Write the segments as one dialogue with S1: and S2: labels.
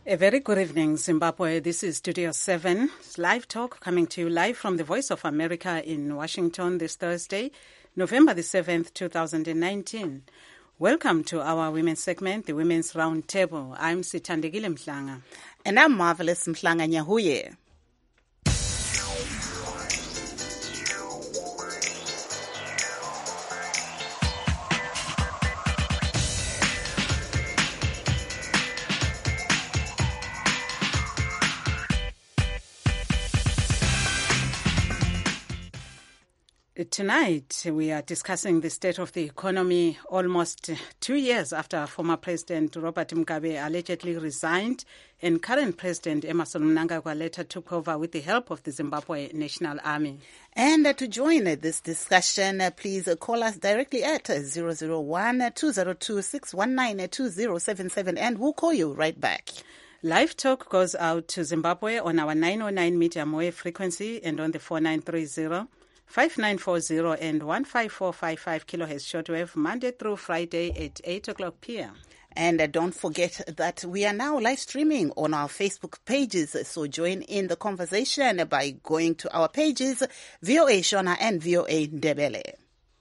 S1: A very good evening, Zimbabwe. This is Studio 7, live talk coming to you live from the Voice of America in Washington this Thursday, November the 7th, 2019. Welcome to our women's segment, the Women's Roundtable. I'm Sithandegile Mhlanga.
S2: And I'm Marvelous Mhlanga Nyahuye.
S1: Tonight, we are discussing the state of the economy almost 2 years after former President Robert Mugabe allegedly resigned and current President Emmerson Mnangagwa later took over with the help of the Zimbabwe National Army.
S2: And to join this discussion, please call us directly at 001-202-619-2077 and we'll call you right back.
S1: Live talk goes out to Zimbabwe on our 909 medium wave frequency and on the 4930. 5940 and 15455 kilohertz shortwave, Monday through Friday at 8 o'clock p.m.
S2: And don't forget that we are now live streaming on our Facebook pages. So join in the conversation by going to our pages, VOA Shona and VOA Ndebele.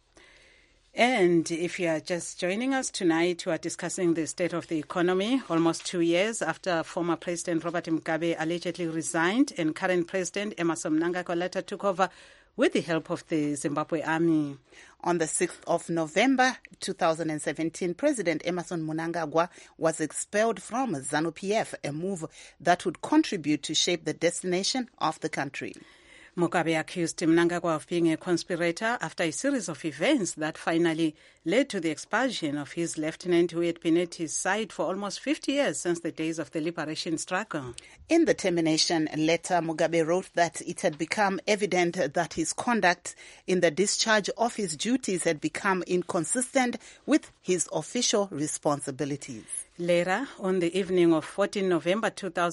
S1: And if you are just joining us tonight, we are discussing the state of the economy almost 2 years after former President Robert Mugabe allegedly resigned and current President Emmerson Mnangagwa later took over with the help of the Zimbabwe Army.
S2: On the 6th of November 2017, President Emmerson Mnangagwa was expelled from ZANU-PF, a move that would contribute to shape the destination of the country.
S1: Mugabe accused Mnangagwa of being a conspirator after a series of events that finally led to the expulsion of his lieutenant who had been at his side for almost 50 years since the days of the liberation struggle.
S2: In the termination letter, Mugabe wrote that it had become evident that his conduct in the discharge of his duties had become inconsistent with his official responsibilities.
S1: Later, on the evening of 14 November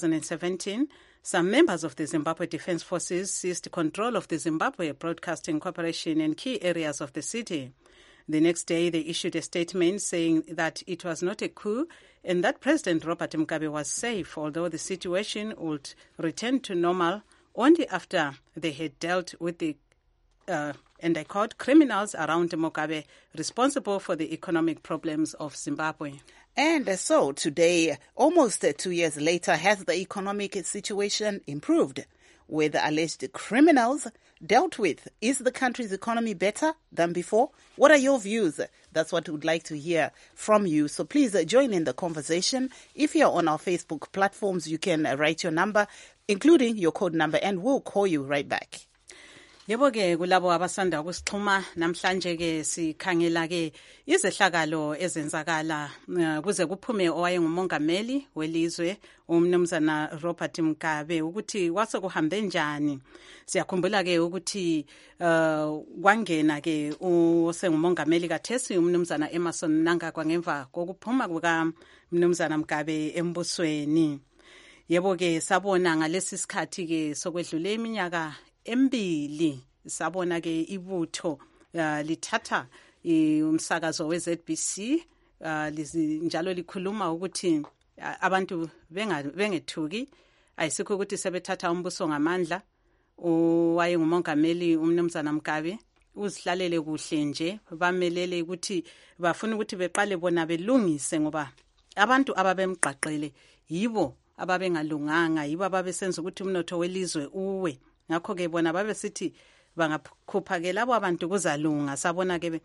S1: 2017, some members of the Zimbabwe Defense Forces seized control of the Zimbabwe Broadcasting Corporation in key areas of the city. The next day, they issued a statement saying that it was not a coup and that President Robert Mugabe was safe, although the situation would return to normal only after they had dealt with the, and I quote, criminals around Mugabe responsible for the economic problems of Zimbabwe.
S2: And so today, almost 2 years later, has the economic situation improved? With alleged criminals dealt with, is the country's economy better than before? What are your views? That's what we'd like to hear from you. So please join in the conversation. If you're on our Facebook platforms, you can write your number, including your code number, and we'll call you right back.
S1: Yebo ke kulabo abasanda ukusixhuma namhlanje ke sikhangela ke izehlakalo ezenzakala kuze kuphume owayengumongameli welizwe umnumzana Robert Mugabe ukuthi kwase kuhambe njani. Siyakhumbula ke ukuthi kwangena ke osengumongameli kathesi umnumzana Emmerson Mnangagwa ngemva kokuphuma kuka umnumzana Mugabe embusweni. Yebo ke sabona ngalesi sikhathi ke sokwedlule iminyaka embili sabona ke ibutho lithatha umsakazo we-ZBC njalo likhuluma ukuthi abantu bengethuki ayisikho ukuthi sebethatha umbuso ngamandla owayengumongameli umnumzana Mugabe uzihlalele kuhle nje bamelele ukuthi bafuna ukuthi beqale bona belungise ngoba abantu ababemqaqele yibo ababengalunganga yibo ababesenza ukuthi umnotho welizwe uwe. Ngakho ke bona babe sithi bangakhupha ke labo abantu kuzalunga sabona ke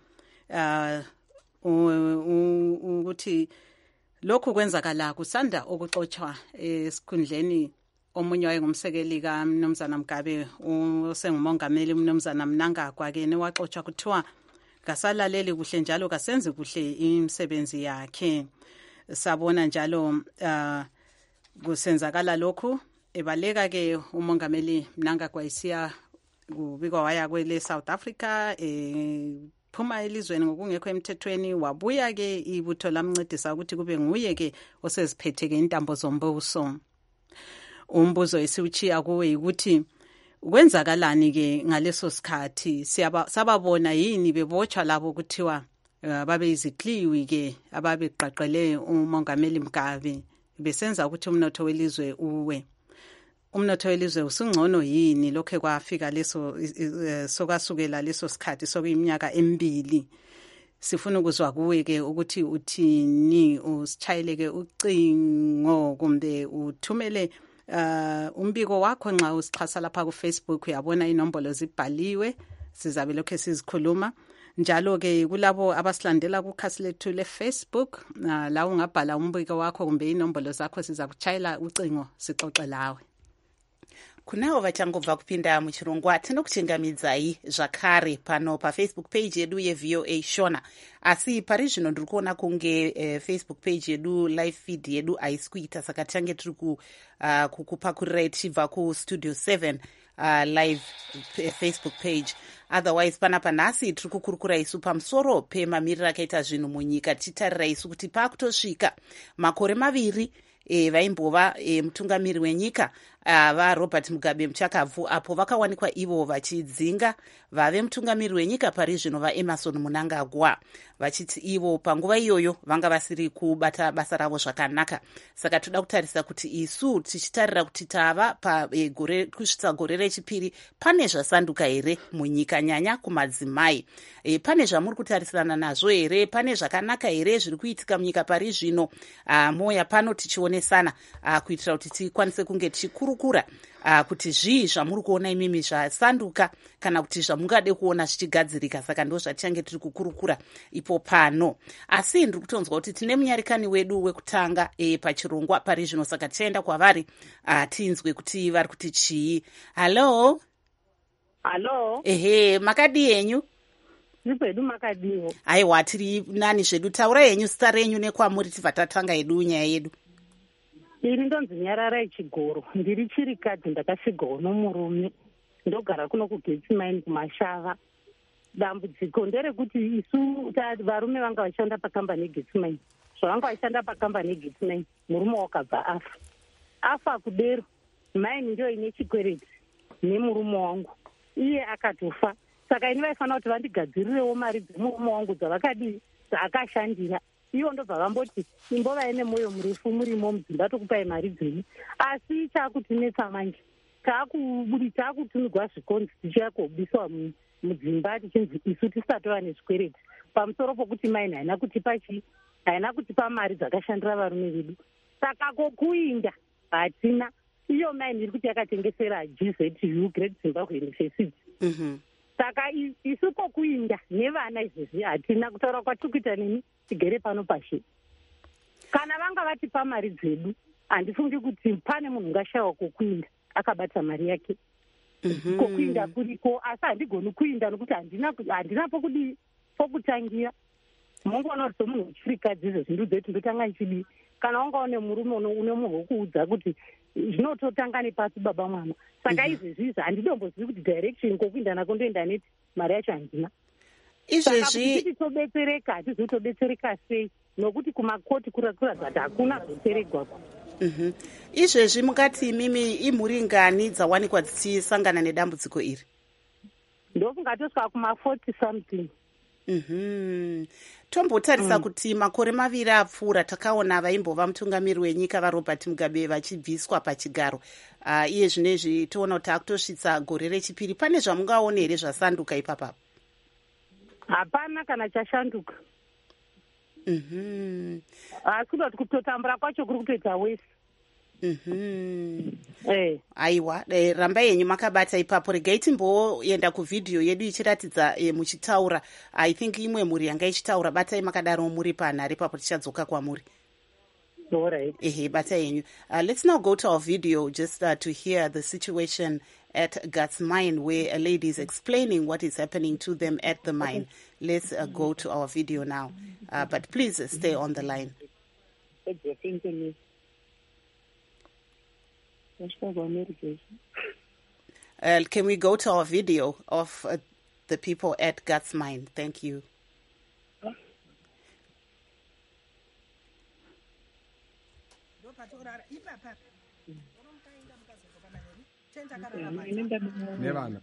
S1: ukuthi lokhu kwenzakala kusanda ukuxoxwa esikhundleni omunye wayengumsekeli kaMnumzana Mugabe osengumongameli uMnumzana Mnangagwa ke newaxoxwa kuthiwa kasalaleli kuhle njalo kasenze kuhle imisebenzi yakhe. Sabona njalo kusenzakala lokhu ebaleka ke umongameli Mnangagwa isiya kubikwa waya kwele South Africa phuma elizweni ngokungekho emthethweni wabuya ke ibutho lamncedisa ukuthi kube nguye ke oseziphethe ke intambo zombuso. Umbuzo esiuchiya kuwe ukuthi kwenzakalani ke ngaleso sikhathi sababona yini bebotshwa labo kuthiwa babe izikliwi ke ababeqaqele umongameli Mugabe besenza ukuthi umnotho welizwe uwe. Umnotho welizwe usungcono yini lokho kwafika leso sokasukela leso sikhathi sokuyiminyaka emibili. Sifuna ukuzwa kuwe ke ukuthi uthini, usitshayeleke ucingo kumbe uthumele umbiko wakho nxa usixhasa lapha ku Facebook. Uyabona inombolo zibhaliwe, sizabe lokho sizikhuluma. Njalo ke kulabo abasilandela kukhasi lethu le Facebook, la ungabhala umbiko wakho kumbe inombolo zakho, siza kuchayela ucingo sixoxe lawe.
S2: Kunavo vachangobva kupinda muchirongwa tinokuchingamidzai zvakare pano pafacebook page yedu yeVOA Shona. Asi pari zvino ndiri kuona kunge Facebook page yedu live feed yedu haisi kuita, saka tichange tiri kukupakurira tichibva kustudio 7 live Facebook page. Otherwise panapa nhasi tiri kukurukura isu pamusoro pemamiriro akaita zvinhu munyika, tichitarira isu kuti pakutosvika makore maviri vaimbova mutungamiri wenyika vaRobert Mugabe Muchakabvu, apo vakawanikwa ivo vachidzinga vave mutungamiri wenyika pari zvino vaEmerson Mnangagwa, vachiti ivo panguva iyoyo vanga vasiri kubata basa ravo zvakanaka. Saka toda kutarisa kuti isu tichitarira kuti tava kusvitsa gore rechipiri pane zvasanduka here munyika, nyanya kumadzimai. Pane zvamuri kutarisana nazvo here? Pane zvakanaka here zviri kuitika munyika pari zvino? Moya pano tichionesana kuitira kuti tikwanise kunge tichikurukura kuti zvii zvamuri kuona imimi zvasanduka kana kuti zvamungade kuona zvichigadzirika. Saka ndo zvatichange tiri kukurukura ipo pano. Asi ndiri kutonzwa kuti tine munyarikani wedu wekutanga pachirongwa pari zvino, saka tichaenda kwavari tinzwe kuti vari kuti chii. Halo. Ehe, makadi yenyu?
S3: Zvedu makadiwo.
S2: Aiwa, tiri nani zvedu. Taura yenyu, zita renyu nekwamuri tibva tatanga yedu nyaya yedu.
S3: Iri ndonzi Nyarara Chigoro. Ndiri chirikadzi, ndakasigawo nomurume. Ndogara kuno kuGetsemane kumashava. Dambudziko nderekuti isu varume vanga vachishanda pakambani yeGetsemane. Zvavanga vachishanda pakambani yeGetsemane, murume wakabva afa kudero. Maini ndio ine chikwereti nemurume wangu. Iye akatofa. Saka ini vaifanira kuti vandigadzirirewo mari dzemurume wangu dzavakadii dzaakashandira. Ivo ndobva vamboti imbova ine mwoyo murefu murimo mudzimba tokupai mari dzenyu. Asi chakutinetsa manje, takutumirwa zvikonzi tichiya kobiswa mudzimba tichinzi isu tisatova nezvikwereti pamusoro pokuti maini haina kutipa mari dzakashandira varume vedu. Saka kokuinda hatina. Iyo maini iri kuti yakatengesera GZU Great Zimbabwe University. Saka isu kokuinda nevana izvezvi hatina. Kutaura kwatiri kuita nemi tigere pano pashi. Kana vanga vatipa mari dzedu, handifungi kuti pane munhu ungashayiwa kokuinda akabata mari yake. Kokuinda kuriko, asi handigoni kuinda nokuti handina pokutangira. Mungoona kuti somunhu wechirikadzi izvezvi ndudzetu ndotanga ndichidii. Kana wanga une murume une munhu wokuudza kuti zvinototanga nepasi baba mwana. Saka izvezvi handidombozivi kuti direction kokuinda nako ndoenda neti mari yacho handina. Izvezvi titobetsereka, hatizotobetsereka sei? Nokuti kumakoti kuratidza kuti hakuna kudetseregwako.
S2: Izvezvi mukati imimi imhuri ngani dzawanikwa dzichisangana nedambudziko iri?
S3: Ndofunga tosvika kuma40 something.
S2: Tombotarisa kuti makore maviri apfuura takaona vaimbova mutungamiri wenyika vaRobert Mugabe vachibviswa pachigaro. Iye zvinezvi toona kuti akutosvitsa gore rechipiri. Pane zvamungaona here zvasanduka ipapapo?
S3: Hapana kana chashanduka. Asi kutoti kutotambura kwacho kuri kutoita wese.
S2: Aiwa, rambai yenyu makabata ipapo. Regai timboenda kuvhidhiyo yedu ichiratidza muchitaura. I think imwe mhuri yanga ichitaura. Batai makadaro muri panhare ipapo tichadzoka kwamuri.
S3: Alright.
S2: Ehe, bata yenyu. Let's now go to our video just to hear the situation at Guts Mine, where a lady is explaining what is happening to them at the mine. Let's go to our video now. But please stay on the line. Can we go to our video of the people at Guts Mine? Thank you.
S4: nevana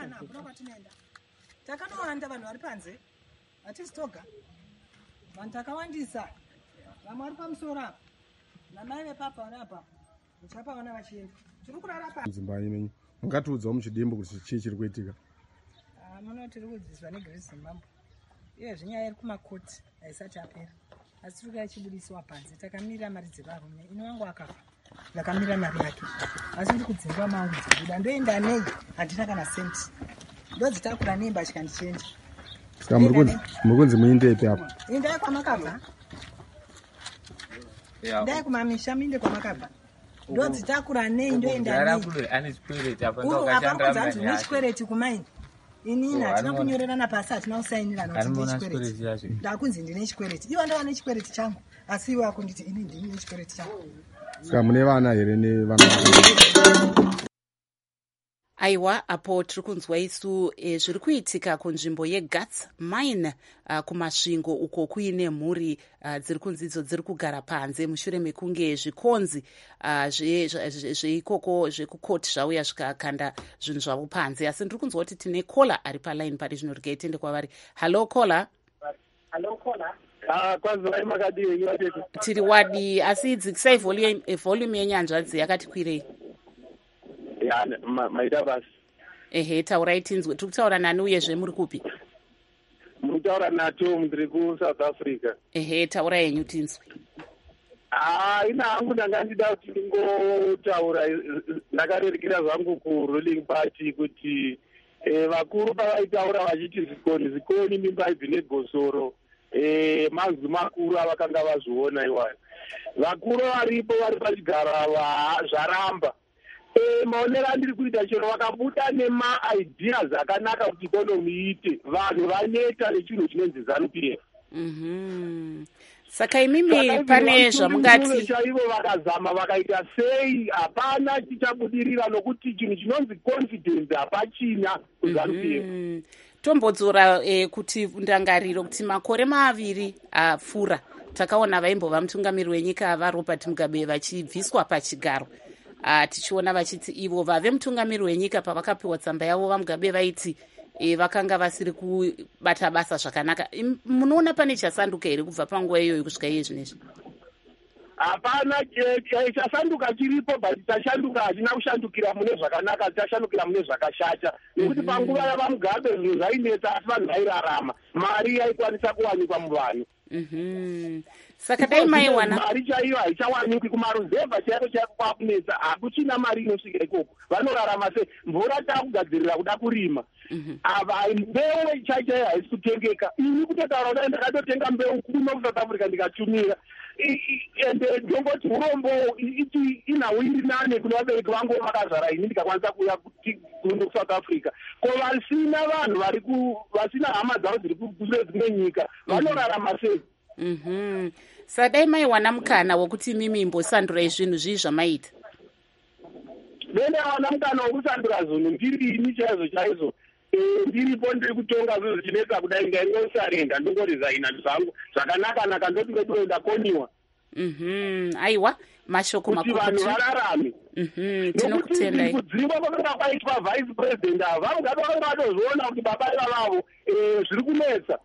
S4: takanowanda vanhu vari panze hatisi toga vanhu takawandisa vamwe vari pamusoro apa dzimba ine mungatiudzawo muchidimbo kuti chii chiri kuitika?
S5: Muno tiri kudzidziswa neGrace Zimbabwe iyo zvinyaya iri kumakoti haisati apera, asi tiri kuchibudiswa panze. Takamirira mari dzevarume, ino wangu akafa ndakamirira mari yake, asi ndiri kudzingwa mangu dzibuda. Ndoenda nei? Handina kana senti, ndodzitakura neimba chikandichenja.
S4: Saka muri kunzi muindepi apo?
S5: Indai kwamakabva, ndai kumamisha minde kwamakabva, ndodzitakura nei? Ndoenda nei? Apari kudzi nechikwereti kumaini. Inini hatina kunyorerana pasi, hatina kusainirana kuti ndechikwereti. Ndakunzi ndine chikwereti, ivo ndova nechikwereti changu, asi ivo akunditi ini ndini nechikwereti changu.
S4: Saka mune vana here nevana?
S2: Aiwa, apo tiri kunzwa isu zviri kuitika kunzvimbo yeGuts Mine kumasvingo uko kuine mhuri dziri kunzi idzo dziri kugara panze mushure mekunge zvikonzi zveikoko zvekukoti zvauya zvikakanda zvinhu zvavo panze. Asi ndiri kunzwa kuti tine kola ari palaini pari zvino. Regai tiende kwavari. Hallo kola.
S6: Kwazivai makadii?
S2: Tiri wadi, asi dzikisai volume yenyanzvadzi yakati kwirei.
S6: Maita basi.
S2: Ehe, taurai tinzwe. Tiri kutaura nani uyezve muri kupi?
S6: Muri kutaura naTom, ndiri kuSouth Africa.
S2: Ehe, taurai yenyu tinzwe.
S6: Ina hangu ndanga ndida kuti ndingotaura, ndakarerekera zvangu kuruling party kuti vakuru pavaitaura vachiti zvikoni mimba ibvi negosoro, manzwi makuru avakanga vazviona iwayo. Vakuru varipo vari pachigaro ava zvaramba. Maonero andiri kuita chero vakabuda nemaideas akanaka kuti ikonomi iite, vanhu vaneta nechinhu chinonzi ZANU-PF.
S2: Saka imimi pane zvamungati
S6: chaivo vakazama vakaita sei, hapana chichabudirira nokuti chinhu chinonzi confidence hapachina kuZANU-PF.
S2: Tombodzora kuti ndangariro kuti makore maviri apfuura takaona vaimbova mutungamiri wenyika vaRobert Mugabe vachibviswa pachigaro. Tichiona vachiti ivo vave mutungamiri wenyika pavakapiwa tsamba yavo vaMugabe vaiti vakanga vasiri kubata basa zvakanaka. Munoona pane chasanduka here kubva panguva iyoyo kusvika iye zvinezvi?
S6: Hapana chasanduka chiripo, but tashanduka hachina kushandukira mune zvakanaka, tashandukira mune zvakashata. Nekuti panguva yavaMugabe zvinhu zvainetsa asi vanhu vairarama, mari yaikwanisa kuwanikwa muvanhu.
S2: Saka dai maiwana
S6: mari chaiyo haichawanikwi kumaruzevha chaiko chaiko kwakunetsa, hakuchina mari inosvika ikoko. Vanorarama sei? Mvura taakugadzirira kuda kurima, ava mbeu chaichayo haisi kutengeka. Ini kutotaura kudai ndakatotenga mbeu kuno kuSouth Africa ndikatumira, ende ndongoti urombo iti inhawiri nane kune vabereki vangu vakazara ini ndikakwanisa kuuya kuno kuSouth Africa. Ko vasina vanhu vasina hama dzavo dziri kune dzimwe nyika vanorarama sei?
S2: Sadai maiwana mukana wokuti mimi imbosandurai zvinhu zvii zvamaita?
S6: Ndawana mukana wokusandura zvinhu ndiri ini chaizvo ndiripo ndiri kutonga zvinhu zvichinetsa kudai ngaingosarenda ndongorizaina zvangu zvakanaka ndoti ndoenda koniwa.
S2: Aiwa, mashoko makuru
S6: kuti vanhu vararame.
S2: Tinokutendai.
S6: Kudzingwa kwakanga kwaitwa vice president ava vaMugabe vakanga vatozviona kuti baba ivavo zviri kunetsa.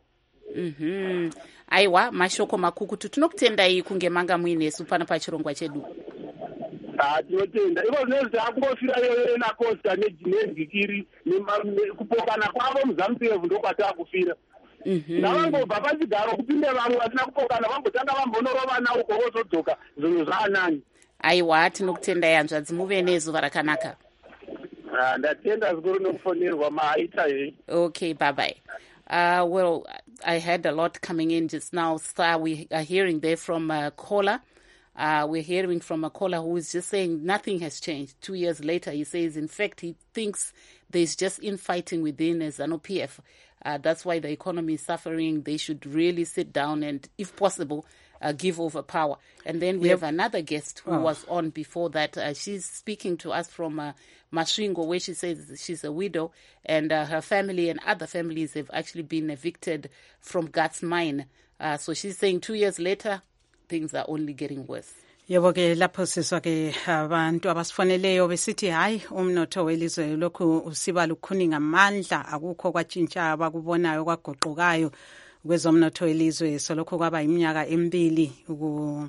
S2: Aiwa, mashoko makukutu. Tinokutendai kunge manga muinesu pano pachirongwa chedu.
S6: Tinotenda ivo zvinezvi taakungofira iyoyo naCosta neNzikiri kupokana kwavo muZANU-PF ndokwataakufira. Ndavangobva pachigaro kupinde vamwe vasina kupokana vambotanga vambonorovana uko vozodzoka zvinhu zvaanani.
S2: Aiwa, tinokutendai hanzvadzi, muve nezuva rakanaka.
S6: Ndatenda zvikuru nekufonerwa maaita hei.
S2: Okay, bye bye. Well, I had a lot coming in just now. So we are hearing there from Kola. We're hearing from a caller who is just saying nothing has changed. 2 years later, he says, in fact, he thinks there's just infighting within ZANU-PF. That's why the economy is suffering. They should really sit down and, if possible, give over power. And then we have another guest who was on before that. She's speaking to us from Masvingo, where she says she's a widow and her family and other families have actually been evicted from Guts Mine. So she's saying 2 years later, things are only getting worse.
S1: Yebo ke lapho sizwa ke abantu abasifoneleyo besithi hayi umnotho welizwe lokhu usiba lukhuni ngamandla, akukho kwatshintsha abakubonayo kwagoqukayo kwezomnotho welizwe. So lokho kwaba iminyaka emibili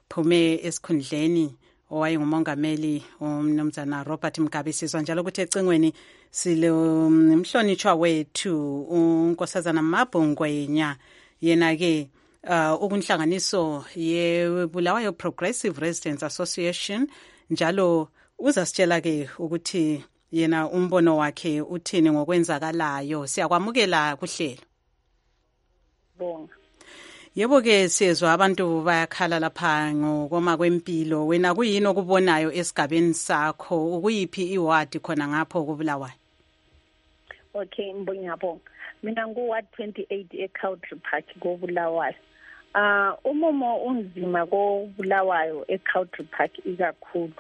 S1: phume esikhundleni owayengumongameli umnumzana Robert Mugabe. Sizwa njalo ukuthi ecingweni silo mhlonitshwa wethu unkosazana Mabongwenya, yena-ke ukunhlanganiso yeBulawayo Progressive Residents Association, njalo uzasitshela-ke ukuthi yena umbono wakhe uthini ngokwenzakalayo. Siyakwamukela kuhlelo.
S7: Bonga.
S1: Yebo-ke siyezwa abantu bayakhala lapha ngokoma kwempilo. Wena kuyini okubonayo esigabeni sakho? Ukuyiphi iward khona ngapho kuBulawayo?
S7: Okay, ngiyabonga. Mina nguward 28 eCountry Park koBulawayo. Umumo unzima koBulawayo eCountry Park ikakhulu.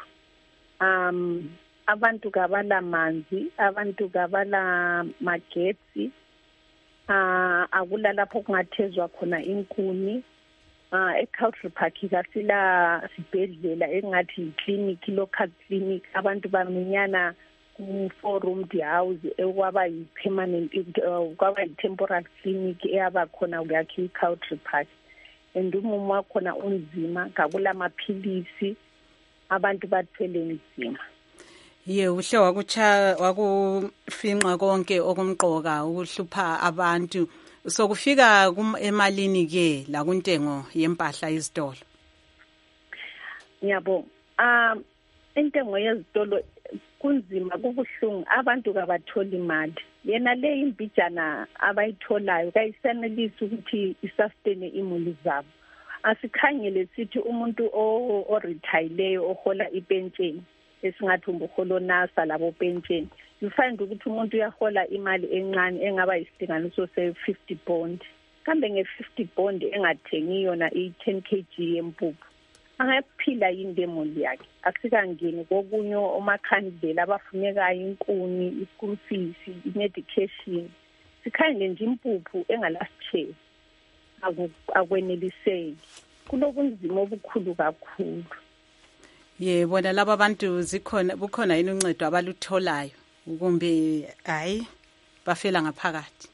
S7: Abantu kabala manzi, abantu kabala magetsi. Akula lapho kungathezwa khona inkuni. eCountry Park kasila sibhedlela engathi yiclinic, local clinic. Abantu baminyana ku-4-roomed house ekwaba yi-permanent, kwaba yi-temporary clinic eyaba khona kuyakhiwa eCountry Park. And umumo wakhona unzima, kakula maphilisi, abantu bathwele nzima.
S1: Ye uhle wakufinqa konke okumqoka ukuhlupha abantu. So kufika emalini ke la kuntengo yempahla izitolo.
S7: Ngiyabonga. Intengo yezitolo kunzima, kubuhlungu, abantu kabathola imali. Yena le imbijana abayitholayo kayisanelisi ukuthi isustain imuli zabo. Asikhangele sithi umuntu o-retireyo ohola ipensheni, esingathi umbuholo nasa labo pensheni, you find ukuthi umuntu uyahola imali encane engaba isilinganiso se-50 bond. Kambe nge-50 bond engathengi yona i-10 kg yempuphu, angaphila yini lemuli yakhe? Asikangeni kokunye omakhandlela abafunekayo, inkuni, i-school fees, i-medication. Sikhangele nje impuphu engalasitheli, akweneliseki. Kulobunzima obukhulu kakhulu.
S1: Bona laba bantu bukhona yini uncedo abalutholayo kumbe hayi bafela ngaphakathi?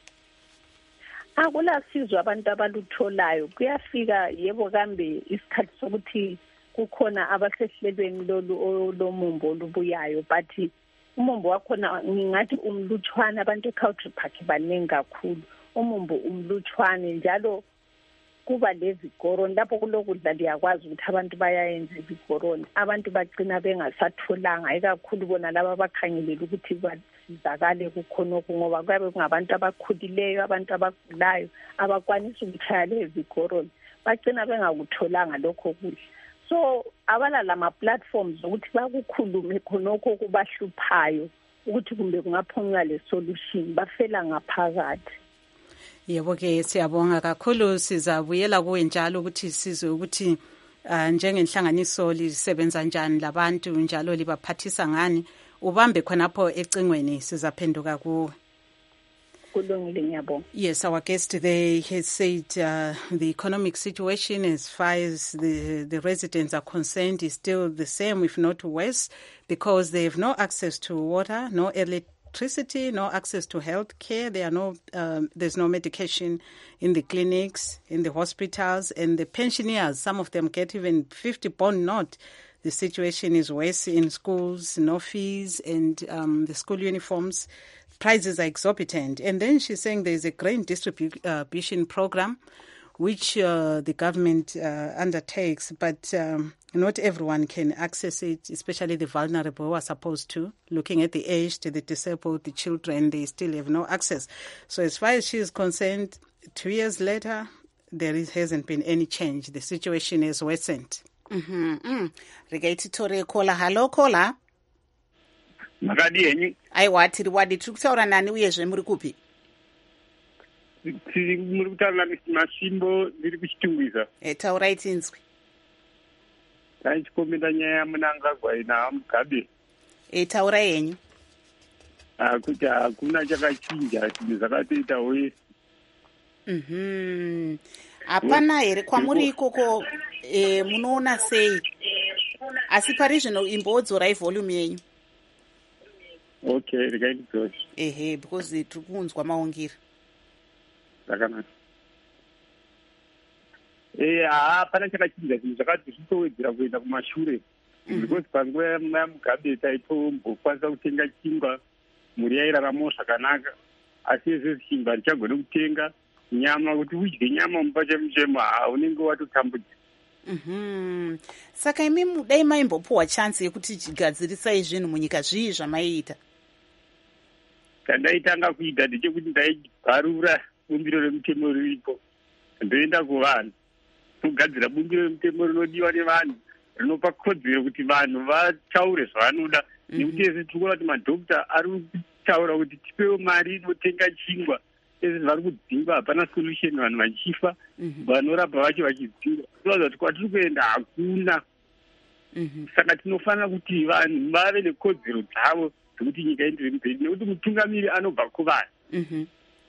S7: Akulasizwe abantu abalutholayo. Kuyafika yebo kambe isikhathi sokuthi kukhona abasehlelweni lomumbo olubuyayo, but umumbo wakhona ngingathi umlutshwana. Abantu eCountry Park baningi kakhulu, umumbo umlutshwane, njalo kuba lezigoroni lapho kulokudla liyakwazi ukuthi abantu bayayenza izigoroni. Abantu bagcina bengasatholanga, ikakhulu bona laba abakhangelela ukuthi basizakale kukhonokho, ngoba kuyabe kungabantu abakhulileyo, abantu abagulayo abakwanisa ukuthaya lezigoroni, bagcina bengakutholanga lokho kudla. So abala lama platforms ukuthi bakukhulume khonokho kubahluphayo ukuthi kumbe kungaphunywa le solution, bafela ngaphakathi.
S1: Yebo-ke siyabonga kakhulu. Sizabuyela kuwe njalo ukuthi sizwe ukuthi njengenhlanganiso lisebenza njani labantu, njalo libaphathisa ngani. Ubambe khonapho ecingweni, sizaphenduka kuwe. Yes, our guest today has said the economic situation as far as the residents are concerned is still the same, if not worse, because they have no access to water, no electricity, no access to health care. There's no medication in the clinics, in the hospitals, and the pensioners, some of them get even 50 bond note. The situation is worse in schools, no fees, and the school uniforms prices are exorbitant. And then she's saying there's a grain distribution program which the government undertakes, but not everyone can access it, especially the vulnerable who are supposed to. Looking at the aged, the disabled, the children, they still have no access. So as far as she is concerned, 2 years later, hasn't been any change. The situation is worsened.
S2: Regaiti Tore Kola. Hello, Kola.
S6: Makadi
S2: Aiwa tiri wadi tukutaura nani uyezve muri kupi?
S6: Tiri muri kutaura Masimbo ndiri kuchitungwiza.
S2: Taurai tinzwi.
S6: Taichikomenda nyaya Mnangagwa ina Mugabe.
S2: Taurai yenyu.
S6: Kuti hakuna chakachinja, zvinhu zvakatoita hoye.
S2: Hapana here kwamuri ikoko munoona sei? Asi pari zvino imbodzorai volume yenyu.
S6: Okay, regaiti.
S2: Because tiri kunzwa maungira.
S6: Zvakanaka.
S8: hapana chakachinja zvinhu zvakati zvitowedzera kuenda kumashure because panguva yamugabe taitombokwanisa kutenga chingwa, mhuri yairaramawo zvakanaka. Asi izvezvi chingwa hatichagone kutenga nyama, kuti udye nyama mumba chemuchemo unenge watotambudzika.
S2: Saka imi dai maimbopuwa chansi yekuti chigadzirisai zvinhu munyika zvii zvamaiita?
S8: Kandaitanga kuita ndechekuti ndaibharura bumbiro remutemo riripo, ndoenda kuvanhu kugadzira bumbiro remutemo rinodiwa nevanhu, rinopa kodzero kuti vanhu vataure zvavanoda. Nekuti ese tikuona kuti madhokita ari kutaura kuti tipewo mari inotenga chingwa, ese vari kudzingwa, hapana solution, vanhu vachifa, vanorapa vacho vachidzingwa. Tinoziva kuti kwatiri kuenda hakuna. Saka tinofanira kuti vanhu vave nekodzero dzavo dzekuti nyika ienderere mberi, nekuti mutungamiri anobva kuvanhu.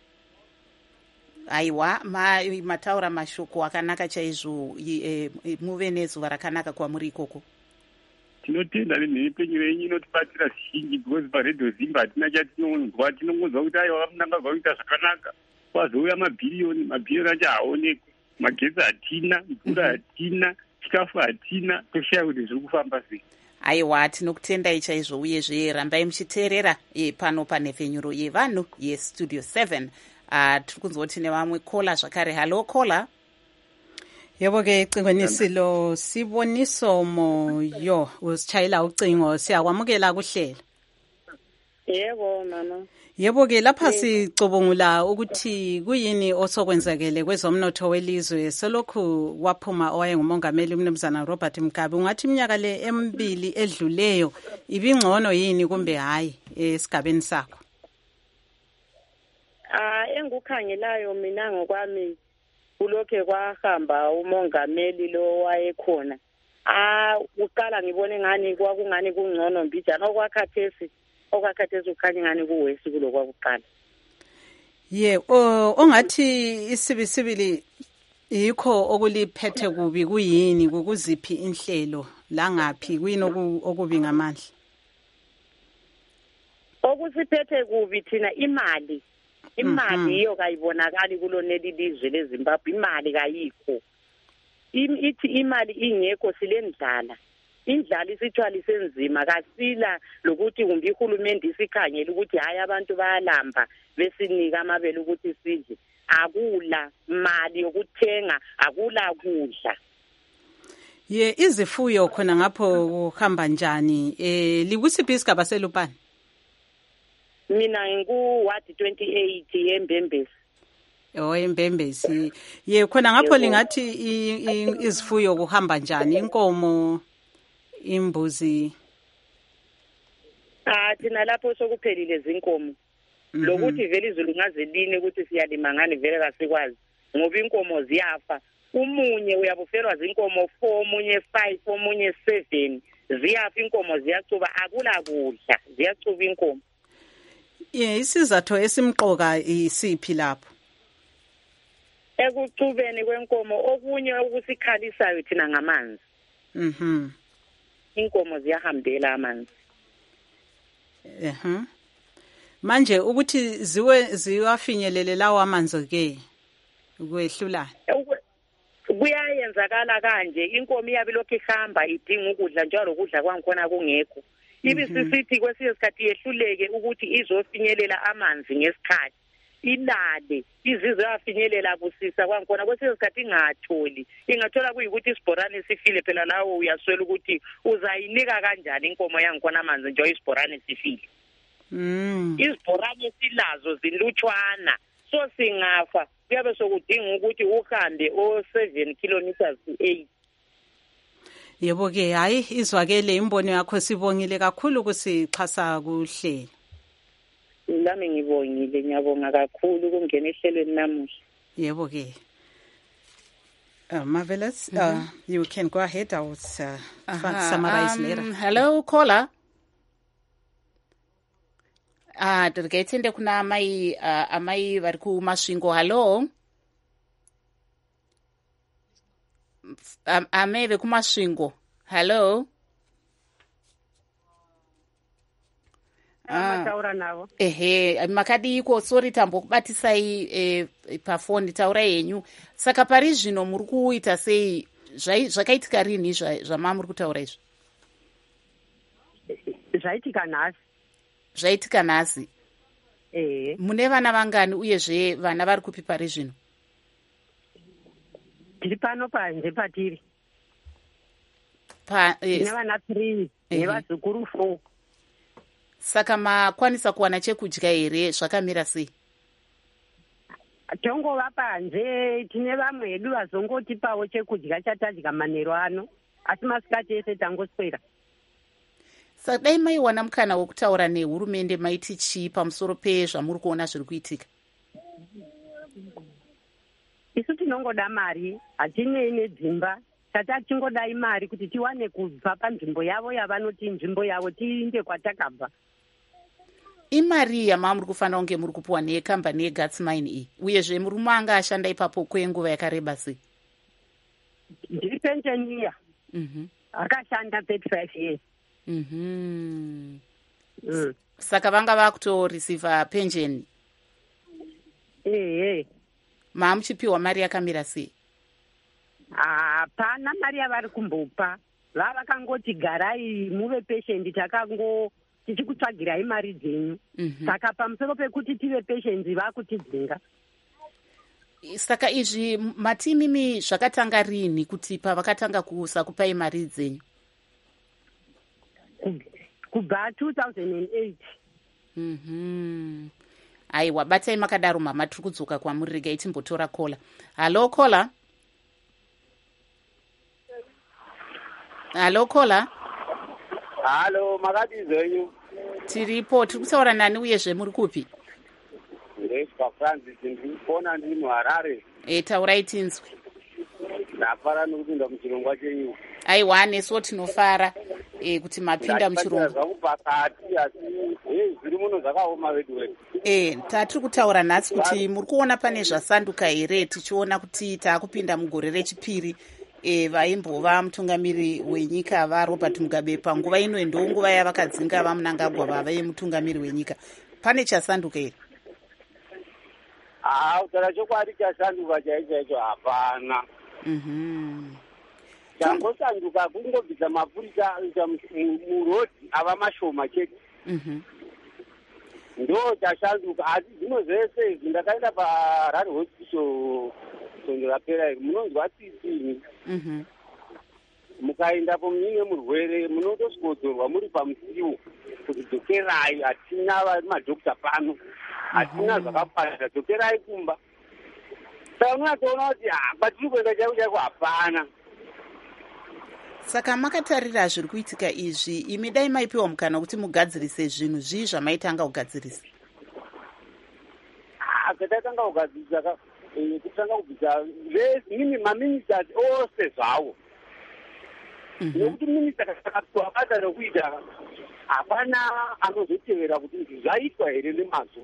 S2: Aiwa, mataura mashoko akanaka chaizvo. Muve nezuva rakanaka kwamuri ikoko.
S8: Tinotenda nemhepenyuro yenyu inotibatsira zhinji, because paredhiyo Zimba hatina chatinonzwa. Tinongonzwa kuti aiwa munanga vakuita zvakanaka, kwazouya mabhiriyoni acho haaonekwi, magetsi hatina, mvura hatina, chikafu hatina, toshaya kuti zviri kufamba sei.
S2: Aiwa, tinokutendai chaizvo, uyezve rambai muchiteerera pano panhefenyuro yevanhu yestudio 7. Tiri kunzwa kuti nevamwe kola zvakare. Halo kola.
S1: Yebo ke Cingwenisilo, Siboniso Moyo usitshayela ucingo, siyakwamukela kuhlela.
S3: Yebo mama.
S1: Yebo ke lapha sicubungula ukuthi kuyini osokwenzakele kwezomnotho welizwe selokhu waphuma owayengumongameli umnumzana Robert Mugabe. Ungathi iminyaka le emibili edluleyo ibingcono yini kumbe hayi esigabeni sakho?
S3: Engukhangelayo mina ngokwami kulokhe kwahamba umongameli lo wayekhona. Uqala ngibone ngani kwakungani kungcono mbijana okwakhathesi ukhanya ngani kuwesi kulo kwakuqala.
S1: Ongathi isibisibili yikho okuliphethe kubi kuyini, kukuziphi inhlelo langaphi, kuyini okubi ngamandla?
S3: Okusiphethe kubi thina imali iyo kayibonakali kuloneli lizwe leZimbabwe, imali kayikho. Ithi imali ingekho silendlala. Indlala isithwala senzima, kasila lokuthi kumbe ihulumende isikhangela ukuthi hayi abantu bayalamba besinika amabele ukuthi sidle. Akula mali yokuthenga, akula kudla.
S1: Izifuyo khona ngapho kuhamba njani? Likusiphi isigaba selupani?
S3: Mina ngu-Ward 28 eMbembezi.
S1: eMbembezi. Khona ngapho lingathi izifuyo kuhamba njani? Inkomo, imbuzi?
S3: Thina lapho sokuphelile zinkomo. Lokuthi vele izulu ngaze line ukuthi siyalima ngani vele kasikwazi. Ngoba inkomo ziyafa. Umunye uyabufelwa zinkomo 4, omunye 5, omunye 7. Ziyafa inkomo, ziyacuba, akula kudla, ziyacuba inkomo.
S1: Isizathu esimqoka isiphi lapho?
S3: Ekucubeni kwenkomo, okunye okusikhalisayo thina ngamanzi. Inkomo ziyahambela amanzi.
S1: Manje ukuthi ziwafinyelele lawo amanzi ke ukwehlulana.
S3: Kuyayenzakala kanje, inkomo iyabe lokhu ihamba idinga ukudla njalo ukudla kwankhona kungekho. Ibisisithi kwesinye isikhathi yehluleke ukuthi izofinyelela amanzi ngesikhathi. Ilale izizwe yafinyelela kusisa kwankhona kwesinye isikhathi ingatholi. Ingathola kuyikuthi isibhorane sifile, phela lawo uyaswela ukuthi uzayinika kanjani inkomo yankhona amanzi nje isibhorane sifile. Izibhorane silazo zinlutshwana, so singafa kuyabe sokudinga ukuthi uhambe 7 kilometers to 8.
S1: Yebo ke, hayi izwakele imbono yakho, sibongile kakhulu kusixhasa kuhlelo.
S3: Nami ngibongile, ngiyabonga kakhulu kungena ehlelweni namuhla.
S1: Yebo ke. Marvelous. You can go ahead. I will summarize later.
S2: Hello caller. Dirigate kuna amai vari kumasvingo. Hello. Ameve kumasvingo. Hello.
S3: mataura navo.
S2: Ehe, makadiko sori tambokubatisai pafoni, taurai henyu. Saka pari zvino muri kuita sei? Zvakaitika rini zvama muri kutaura izvi?
S3: Zvaitika nhasi.
S2: Zvaitika nhasi? Mune vana vangani uyezve vana vari kupi pari zvino?
S3: Tiri pano panze patiri. Tine vana 3 nevazukuru 4.
S2: Saka makwanisa kuwana chekudya here? Zvakamira sei?
S3: Tongova panze, tine vamwe hedu vazongotipawo chekudya chatadya manheru ano, asi masikati ese tangoswera.
S2: Saka dai maiwana mukana wokutaura nehurumende maiti chii pamusoro pezvamuri kuona zviri kuitika?
S3: Isu tinongoda mari, hatinei nedzimba. Tata tingodai mari kuti tiwane kubva panzvimbo yavo yavanoti nzvimbo yavo tiinde kwatakabva.
S2: Imari yamamuri kufanira kunge muri kupuwa nekambani yeGuts Mine iyi, uyezve murume anga ashanda ipapo kwenguva yakareba sei?
S3: Ndiri pensheniya. Akashanda 35 years.
S2: Saka vanga vakutoreceiva pensheni? Maamuchipiwa mari yakamira sei?
S3: Hapana mari yavari kumbopa. Vakangoti garai muve patient, tichikutsvagirai mari dzenyu. Saka pamusoro pekuti tive patient vakutidzinga.
S2: Saka izvi matimimi zvakatanga rini kuti pavakatanga kusakupai mari dzenyu?
S3: Kubva 2008.
S2: Aiwa, batai makadaro mama, tiri kudzoka kwamuri, regai timbotora kola. Halo kola. Halo kola.
S6: Halo, makati zenyu?
S2: Tiripo, tiri kutaura nani uyezve muri kupi?
S6: Ndeswa Francis, ndikufona ndiri muHarare.
S2: Taurai tinzwi.
S6: Ndafara nokuti muchirongwa chenyu.
S2: Aiwa, nesuwo tinofara kuti mapinda muchirongwa.
S6: Zvangu pakati asi zviri muno zvakaoma vedu wedu.
S2: Tatiri kutaura nhasi kuti muri kuona pane zvasanduka here, tichiona kuti taakupinda mugore rechipiri. Vaimbova mutungamiri wenyika vaRobert Mugabe panguva ino ndonguva yavakadzinga vaMnangagwa vave mutungamiri wenyika. Pane chasanduka here?
S6: Kutaura chokwadi chasanduka chaicho hapana. Changosanduka kungobvisa mapurisa murodhi ava mashoma chete. Ndo chasanduka, asi zvino zvese izvi ndakaenda paRari Hospital songo rapera iri, munonzwa tsitsi. Mukaendapo muine murwere munotoswedzerwa muri pamusiwo kuti dzokerai, hatina madhokita pano, hatina zvakakwana, dzokerai kumba. Saka unatoona kuti kwatiri kuenda chaiko chaiko hapana.
S2: Saka makatarira zviri kuitika izvi, imi dai maipiwa mukana kuti mugadzirise zvinhu zvii zvamaitanga kugadzirisa?
S6: Katatanga kugadzirisa kutanga kubvisa mimi maministers ose zvawo. Nokuti minister akapiwa basa rekuita hapana anozotevera kuti izvi zvaitwa here nemazvo.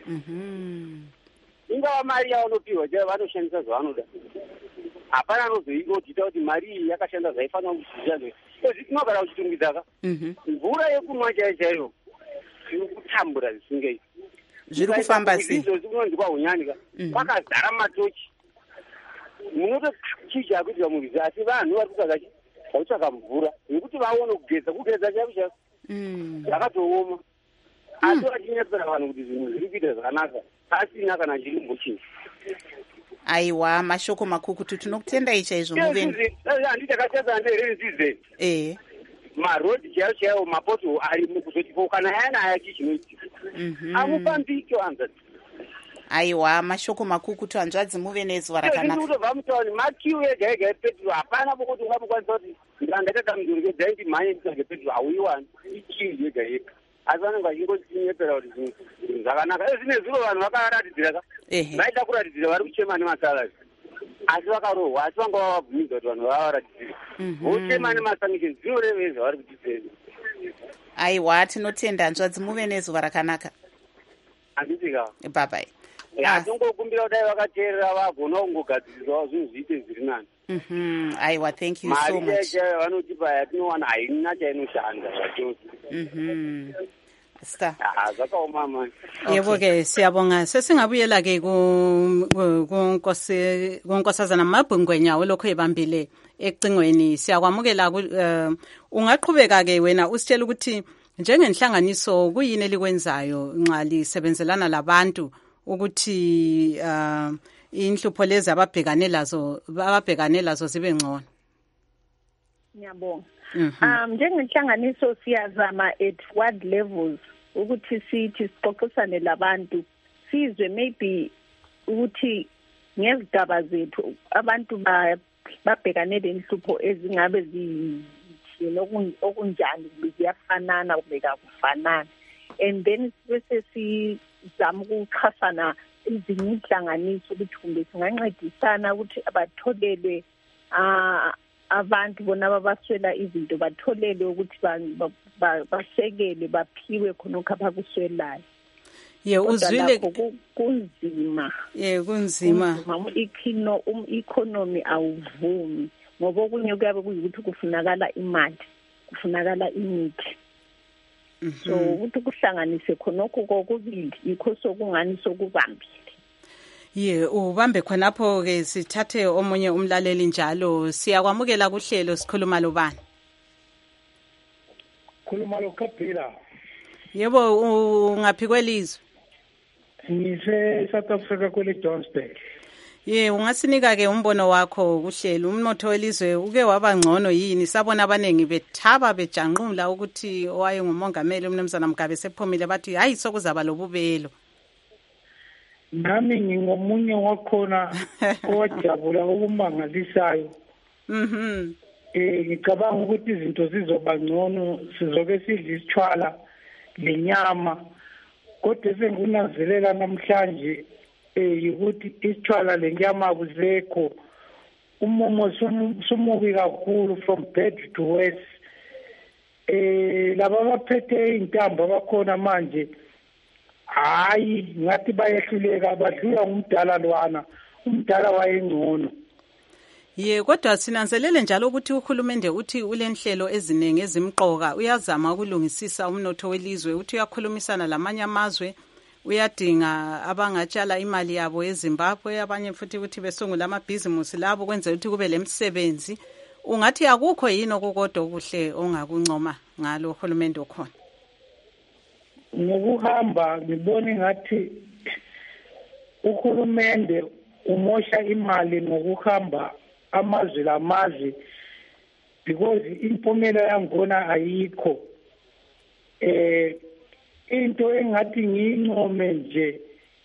S6: Ingava mari yavanopiwa chaivo vanoshandisa zvavanoda. Hapana anozoingotita kuti mari iyi yakashanda zvaifanira kushanda. Izvi tinogara kuchitungidza mvura yekunwa chaiyo iri kutambura zvisingaiti.
S2: Zviri kufamba sei?
S6: Zvinonzwa unyanyika. Kwakazara matochi. Munotochicha kuitira murwizi, asi vanhu vari kutsvaka mvura yekuti vaone kugeza chaivo chaivo. Zvakatooma. Asi vachinyepera vanhu kuti zvinhu zviri kuita zvakanaka, asina kana chirimbo chii.
S2: Aiwa, mashoko makukutu, tinokutendai chaizvo muveni.
S6: Handitakatedza nderenzize. Marodhi chaivo chaivo, mapoto ari mukuzotipo kana yana ayachi chinoitika. Amupambike wanzati.
S2: Aiwa, mashoko makukutu, hanzvadzi muve nezuva rakanaka.
S6: Ndinotobva mutauni makiu ega ega epetro, hapana pokuti ungambokwanisa kuti ndandaita mudhuri dzaiti mhanye nditsvage petro, hauiwani, ikiu yega yega. Asi vanenge vachingotinyepera kuti zvinhu zvakanaka. Zvine zviro vanhu vakaratidzira vaida kuratidzira vari kuchema nemasalari, asi vakarohwa, asi vanga vavabvumidza kuti vanhu vavaratidzire. Vochema nemasankisheni, zvinorevei zvavari kutitenda.
S2: Aiwa, tinotenda, hanzvadzi muve nezuva rakanaka.
S6: Handisika.
S2: Bye-bye.
S6: Hatongokumbira kudai vakateerera vagona kungogadziriswawo zvinhu zviite zviri nani.
S2: Aiwa, thank you so much.
S6: Mari chaiyo vanotipa yatinowana haina chainoshanda zvachose.
S2: Star.
S6: Zakaoma manje.
S1: Yebo ke siyabonga sesingabuyela ke kunkosazana Mabhungwenya olokho ebambile ecingweni siyakwamukela ungaqhubeka ke wena usitshela ukuthi njengenhlanganiso kuyini elikwenzayo nxa lisebenzelana labantu ukuthi inhlupho lezi ababhekane lazo zibe ngcono.
S7: Ngiyabonga. Njengenhlanganiso siyazama at ward levels ukuthi sithi sixoxisane labantu sizwe maybe ukuthi ngezigaba zethu abantu babhekane lenhlupho ezingabe okunjani ziyafanana kumbe akufanana, and then bese sizama ukuxhasana ezinye inhlanganiso ukuthi kumbe singancedisana ukuthi abatholelwe abantu bona babaswela izinto batholelwe ukuthi basekele baphiwe khonokho abakuswelayo.
S1: Uzwile
S7: kunzima.
S1: Kunzima.
S7: Economy awuvumi ngoba okunye kuyabe kuyikuthi kufunakala imali, kufunakala imithi. So ukuthi kuhlanganise khonokho kokubili yikho sokungani sokubambile.
S1: Ubambe khonapho ke sithathe omunye umlaleli njalo. Siyakwamukela kuhlelo sikhuluma lobani?
S9: Khuluma loKhabhila.
S1: Yebo ungaphi kwelizwe?
S9: Ngise South Africa kwele Johannesburg.
S1: Ungasinika ke umbono wakho kuhlelo umnotho welizwe uke waba ngcono yini? Sabona abanengi bethaba bejanqula ukuthi owaye ngumongameli umnumzana Mugabe sephumile bathi hayi sokuzaba lobubelo.
S9: Nami ngingomunye wakhona owajabula okumangalisayo. Ngicabanga ukuthi izinto zizoba ngcono, sizoke sidla isithwala lenyama. Kodwa sengunazelela namhlanje ukuthi isithwala lenyama akuzekho. Umumo sumubi kakhulu from bad to worse. Laba baphethe intambo bakhona manje hayi ngathi bayehluleka badlula ngumdala lwana, umdala wayengcono.
S1: Kodwa sinanzelele njalo ukuthi uhulumende uthi ulenhlelo eziningi ezimqoka uyazama ukulungisisa umnotho welizwe, uthi uyakhulumisana lamanye amazwe, uyadinga abangatshala imali yabo eZimbabwe, abanye futhi ukuthi besungula amabhizimusi labo kwenzela ukuthi kube lemsebenzi. Ungathi akukho yini okukodwa okuhle ongakuncoma ngalo uhulumende okhona?
S9: Ngokuhamba ngibone ngathi uhulumende umosha imali ngokuhamba amazwe lamazwe because impumela yangona ayikho. Into engathi ngincome nje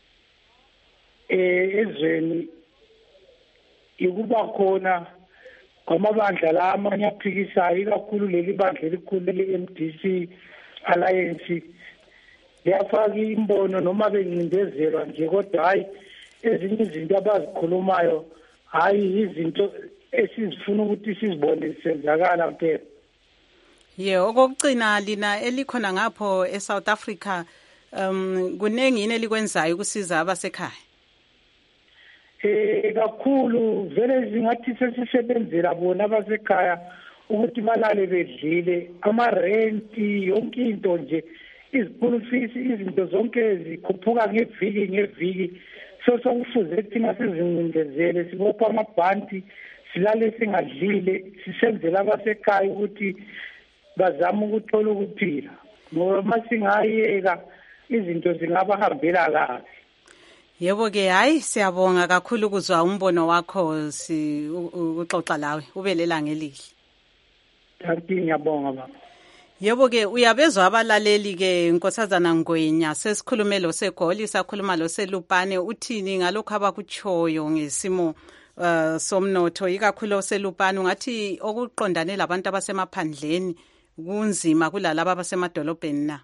S9: ezweni ikuba khona kwamabandla la amanye aphikisayo ikakhulu leli bandla elikhulu le-MDC Alliance liyafaka imbono noma bencindezelwa nje, kodwa hayi ezinye izinto abazikhulumayo hayi izinto esizifuna ukuthi sizibone senzakala phela.
S1: Okokucina lina elikhona ngapho eSouth Africa kunengi yini elikwenzayo ukusiza abasekhaya?
S9: Kakhulu vele zingathi sesisebenzela bona abasekhaya ukuthi balale bedlile, amarenti yonke into nje, izikulu fees izinto zonke zikhuphuka ngeviki. Sokufuze thina sizincindezele sibopha amabhanti silale singadlile sisenzela abasekhaya ukuthi bazama ukuthola ukuphila, ngoba masingayeka izinto zingabahambela kabi.
S1: Yebo ke hayi siyabonga kakhulu ukuzwa umbono wakho uxoxa lawe ubelela ngelihle.
S9: Ngiyabonga baba.
S1: Yebo ke uyabezwa abalaleli ke Nkosazana Ngwenya sesikhulume lo seGoli sakhuluma lo seLupane, uthini ngalokho abakuchoyo ngesimo somnotho ikakhulu oselupane? Ungathi okuqondane labantu abasemaphandleni kunzima kulalabo abasemadolobheni na?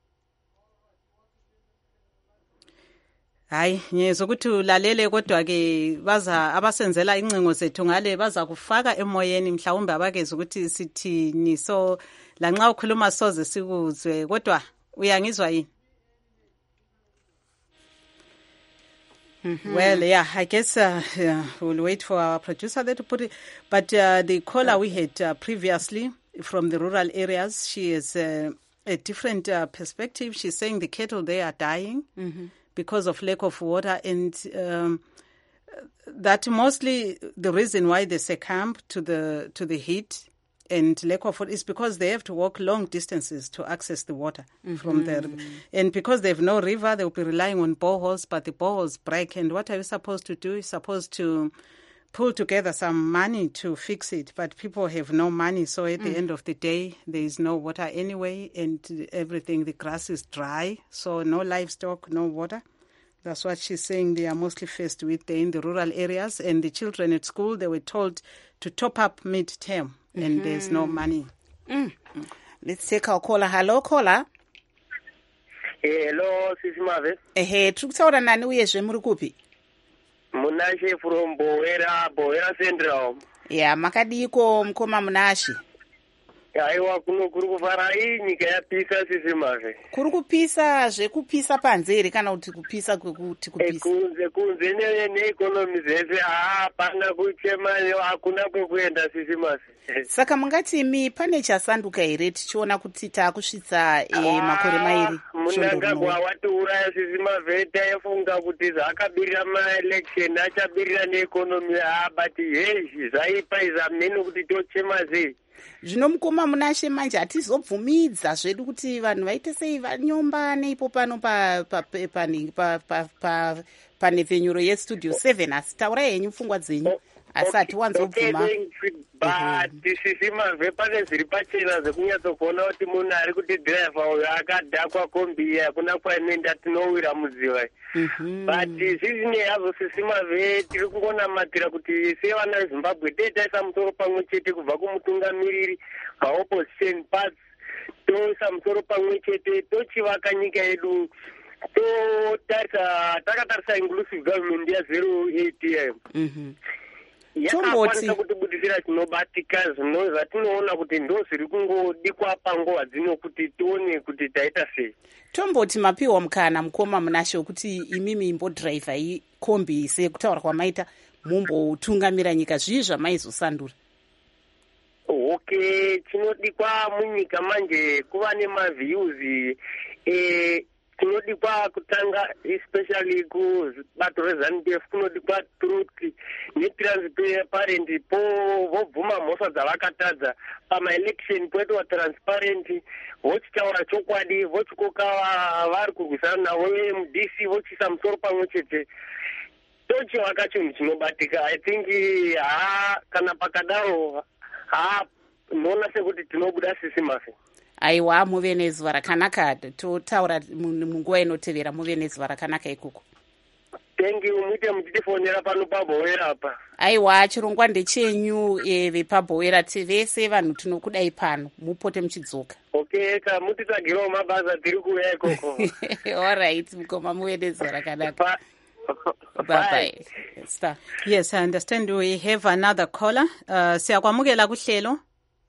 S1: Hayi ngiyezwa ukuthi ulalele, kodwa ke baza abasenzela incingo zethu ngale baza kufaka emoyeni mhlawumbe abakeze ukuthi sithini, so lanxa ukhuluma soze sikuzwe, kodwa uyangizwa yini? Well, yeah, I guess we'll wait for our producer there to put it. But the caller we had previously from the rural areas, she is a different perspective. She's saying the cattle there are dying because of lack of water, and that mostly the reason why they succumb to the heat and lack of water is because they have to walk long distances to access the water from there. And because they have no river, they'll be relying on boreholes, but the boreholes break. And what are you supposed to do? You're supposed to pull together some money to fix it, but people have no money. So at the end of the day, there is no water anyway, and everything, the grass is dry. So no livestock, no water. That's what she's saying they are mostly faced with there in the rural areas. And the children at school, they were told to top up mid-term, and there's no money.
S2: Let's take our caller. Hello, caller.
S10: Hello, Sisi Mave.
S2: Tiri kutaura nani uyezve muri kupi?
S10: Munashe from Bohera Central.
S2: Yeah, makadiko mkoma Munashe.
S10: Aiwa kuno kuri kufara nyika yapisa Sisi Mave.
S2: Kuri kupisa zvekupisa panze here kana kuti kupisa kwekuti kupisa?
S10: Kunze neekonomi dzese hapana kuchema hakuna kwekuenda Sisi Mave.
S2: Saka mungati imi pane chasanduka here tichiona kuti taakusvitsa makore mairi?
S10: Munangagwa watiuraya Sisi Mave, taifunga kuti zvakabirira maelection achabirira neekonomi but hezvi zvaipa izamheni kuti tochema sei.
S2: Zvino mukoma Munashe manje hatizobvumidza zvedu kuti vanhu vaite sei vanyomba neipo pano pane venyuro yestudio 7 asi taurai henyu pfungwa dzenyu asati wanzobvuma.
S10: But Sisi Mave pane zviri pachena zvekunyatsokuona kuti munhu ari kuti driver uyo akadhakwa kombi hakuna kwainoenda tinowira mudziva. But zvizinei hazvo Sisi Mave tiri kungonamatira kuti sevana veZimbabwe taisa musoro pamwe chete kubva kumutungamiriri maopposition parts, toisa musoro pamwe chete tochivaka nyika yedu, takatarisa inclusive government ya 08 yakakwanisa kutibudisira chinobatika zvatinoona kuti ndo zviri kungodikwa panguva dzino kuti tione kuti taita sei.
S2: Tomboti mapiwa mukana mukoma Munashe wekuti imimi imbodhiraivha kombi sekutaura kwamaita mumbotungamira nyika zvii zvamaizosandura?
S10: Okay, chinodikwa munyika manje kuva nemaviews kunodikwa kutanga especially kubato reZANU-PF kunodikwa truth netransparent po vobvuma mhosva dzavakatadza pamaelection poitwa transparent vochitaura chokwadi vochikoka vari kurwisana navo MDC vochisa musoro pamwe chete tochivaka chinhu chinobatika. I think kana pakadaro noona sekuti tinobuda Sisi Mave.
S2: Aiwa, muve nezuva rakanaka. Totaura munguva inotevera, muve nezuva rakanaka ikoko.
S10: Thank you, muite muchitifonera pano paBhoera apa.
S2: Aiwa, chirongwa ndechenyu vepaBhoera vese vanhu tinokudai pano, mupote muchidzoka.
S10: Okay, mutitsvagirawo mabasa tiri kuuya ikoko.
S2: All right, mukoma muve nezuva rakanaka. Bye-bye.
S1: Yes, I understand we have another caller. Siyakwamukela kuhlelo.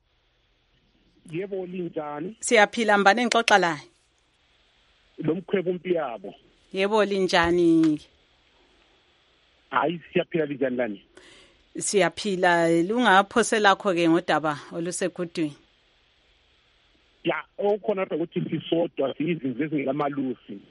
S6: Yebo linjani?
S1: Siyaphila mbane ngixoxa la.
S6: Lo mkhwebo mpiyabo.
S1: Yebo linjani?
S6: Hayi siyaphila linjani lani?
S1: Siyaphila, lungaphosela lakho ke ngodaba olusegudwini.
S6: Ya, okhona ukuthi sisodwa siyizinto ezingamalusi.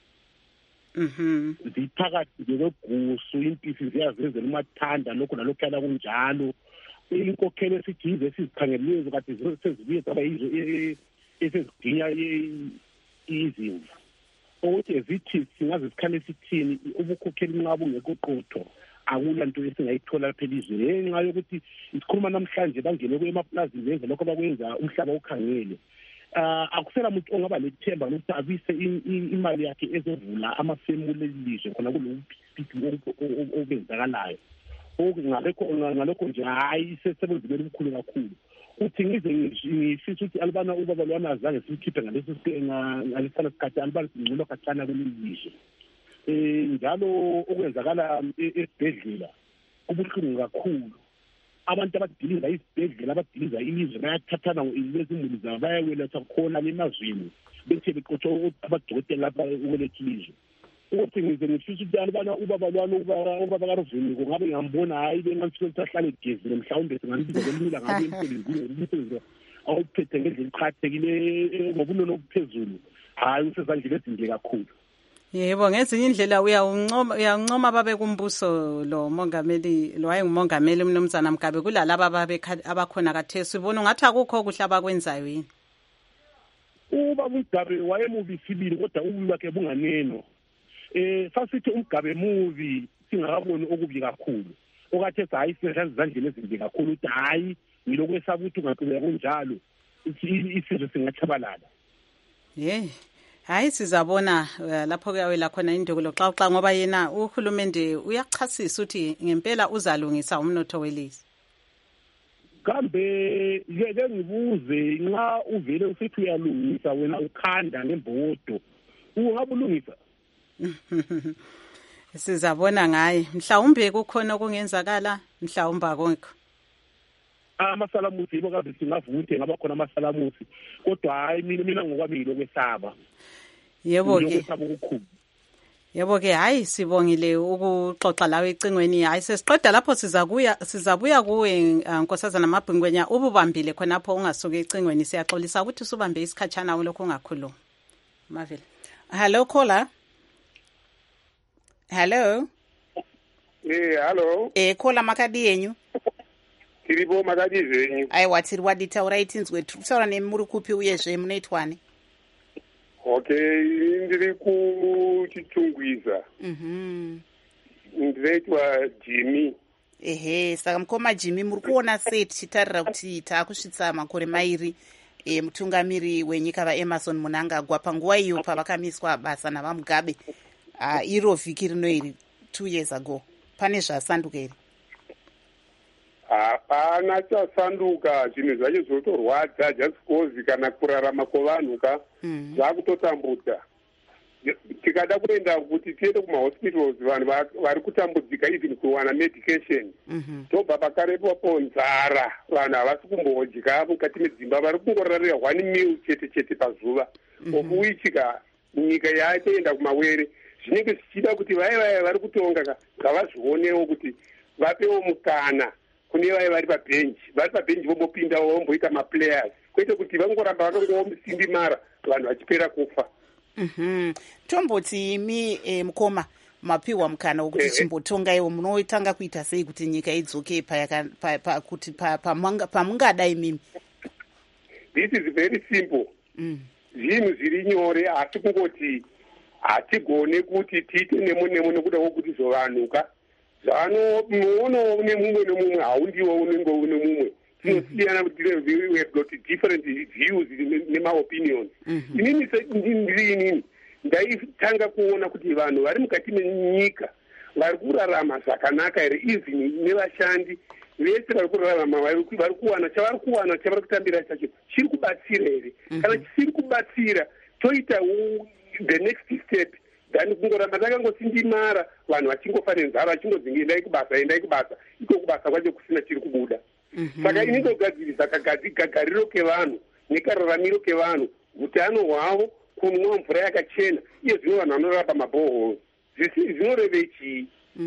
S6: Ziphakathi kwegusu impisi ziyazenzela umathanda lokho nalokho yala kunjalo. Inkokhelo esijize esizikhangeleleyo kade sezibuye zaba yizo eseziginya izimvu ukuthi ezithi singaze sikhane sithini ubukhokheli nxa bungekho qotho akula nto esingayithola phela izwe ngenxa yokuthi isikhuluma namhlanje bangene kwemaplazini benza lokho bakwenza umhlaba ukhangele. Akusela muntu ongaba lethemba lokuthi abise imali yakhe ezovula amafemuli elizwe khona kulo obenzakalayo. Ngalokho nje hayi sesebenzele umkhulu kakhulu. Uthi ngize ngifisa ukuthi alibana ubaba lwana azange sikhiphe ngalesana sikhathi alibana singcono kancane kulelizwe. Njalo okwenzakala esibhedlela kubuhlungu kakhulu. Abantu abadiliza isibhedlela abadiliza ilizwe bayathathana lezimuli zabo bayaweletha khona emazweni bethe beqotsha abadokotela lapha ukweletha ilizwe. Ukuthi ngize ngifisa ukuthi alibana ubaba lwana ubaba kaRuvini kungabe ngiyambona hayi bengathi ahlale egezile mhlawumbe singambiza ngemila ngabe emsebenzini awuphethe ngendlela iqhathekile ngobunono obuphezulu hayi usezandleni ezinde kakhulu.
S1: Yebo, ngezinye indlela uyancoma babe kumbuso lo mongameli lo wayengumongameli uMnumzana Mugabe kulalaba abakhona kathesi. Ubona ngathi akukho kuhle abakwenzayo yini?
S6: Ubaba uMgabe wayemubi sibili kodwa ububi bakhe bunganeno. Sasithi uMgabe mubi singakaboni okubi kakhulu. Okathe hayi sezandleni ezinde kakhulu uthi hayi ngilokwesaba ukuthi ungaqhubeka kunjalo isizwe singachabalala.
S1: Hayi sizabona lapho kuyawela khona indukulo xa ngoba yena uhulumende uyachasisa ukuthi ngempela uzalungisa umnotho welizwe.
S6: Kambe ngeke ngibuze nxa uvele usithi uyalungisa wena ukhanda nembodo ungabulungisa?
S1: Sizabona ngaye mhlawumbe kukhona okungenzakala mhlawumbe akukho.
S6: Amasalamusi yibo kabe singavuthe ngaba khona amasalamusi kodwa hayi mina ngokwami lokwesaba.
S1: Yebo ke hayi sibongile ukuxoxa lawe ecingweni. Hayi sesiqeda lapho sizabuya kuwe Nkosazana Mabhingwenya ububambile khonapho ungasuka ecingweni. Siyaxolisa ukuthi usubambe isikhatshana kulokho ungakhuluma. Mavile.
S2: Hello caller. Hello.
S11: Hello.
S2: Caller makadi yenyu.
S11: Tiribo makadi zenyu.
S2: Aiwa tiri waditaura itinzwe tutaura nemuri kupi uyezve munoitwani?
S11: Okay, ndiri kuchitungwiza. Ndinoitwa Jimmy.
S2: Saka mukoma Jimmy muri kuona sei tichitarira kuti taakusvitsa makore mairi mutungamiri wenyika vaEmmerson Mnangagwa panguva iyo pavakamiswa basa navaMugabe iro vhiki rino iri 2 years ago. Pane zvasanduka here?
S11: Hapana chasanduka, zvinhu zvacho zvotorwadza just cause kana kurarama kwevanhu zvakutotambudza. Tikada kuenda kuti tiende kumahospitals vanhu vari kutambudzika even kuwana medication. Tobva pakarepo nzara vanhu havasi kumbodya mukati medzimba vari kungorarira 1 meal chete pazuva. Of which nyika yaitoenda kumawere zvinenge zvichida kuti vaya vari kutonga ngavazvionewo kuti vapewo mukana kune vaya vari pabhenji vombopinda vomboita maplayers kwete kuti vangoramba vakangomisimbimara vanhu vachipera kufa.
S2: Tomboti imi mukoma mapiwa mukana wokuti chimbotongaiwo munotanga kuita sei kuti nyika idzoke kuti pamungadai mimi?
S11: This is very simple. Zvinhu zviri nyore asi kungoti hatigone kuti tiite nemo nekuda kwokuti zvovanhuka zvanomuono nemumwe haundiwo unenge une mumwe tinosiyana kuti we have got different views nemaopinions. Inini ndaitanga kuona kuti vanhu vari mukati menyika vari kurarama zvakanaka here, even nevashandi vese vari kurarama vari kuwana chavari kutambira chacho chiri kubatsira here. Kana chisiri kubatsira toita the next step then kungoramba takangosindimara vanhu vachingofa nenzara vachingozinga endai kubasa iko kubasa kwacho kusina chiri kubuda. Saka inotogadzirisa kagariro kevanhu nekararamiro kevanhu, utano hwavo, kunwa mvura yakachena, iye zvino vanhu vanorapa mabhohoro zvinoreve chii?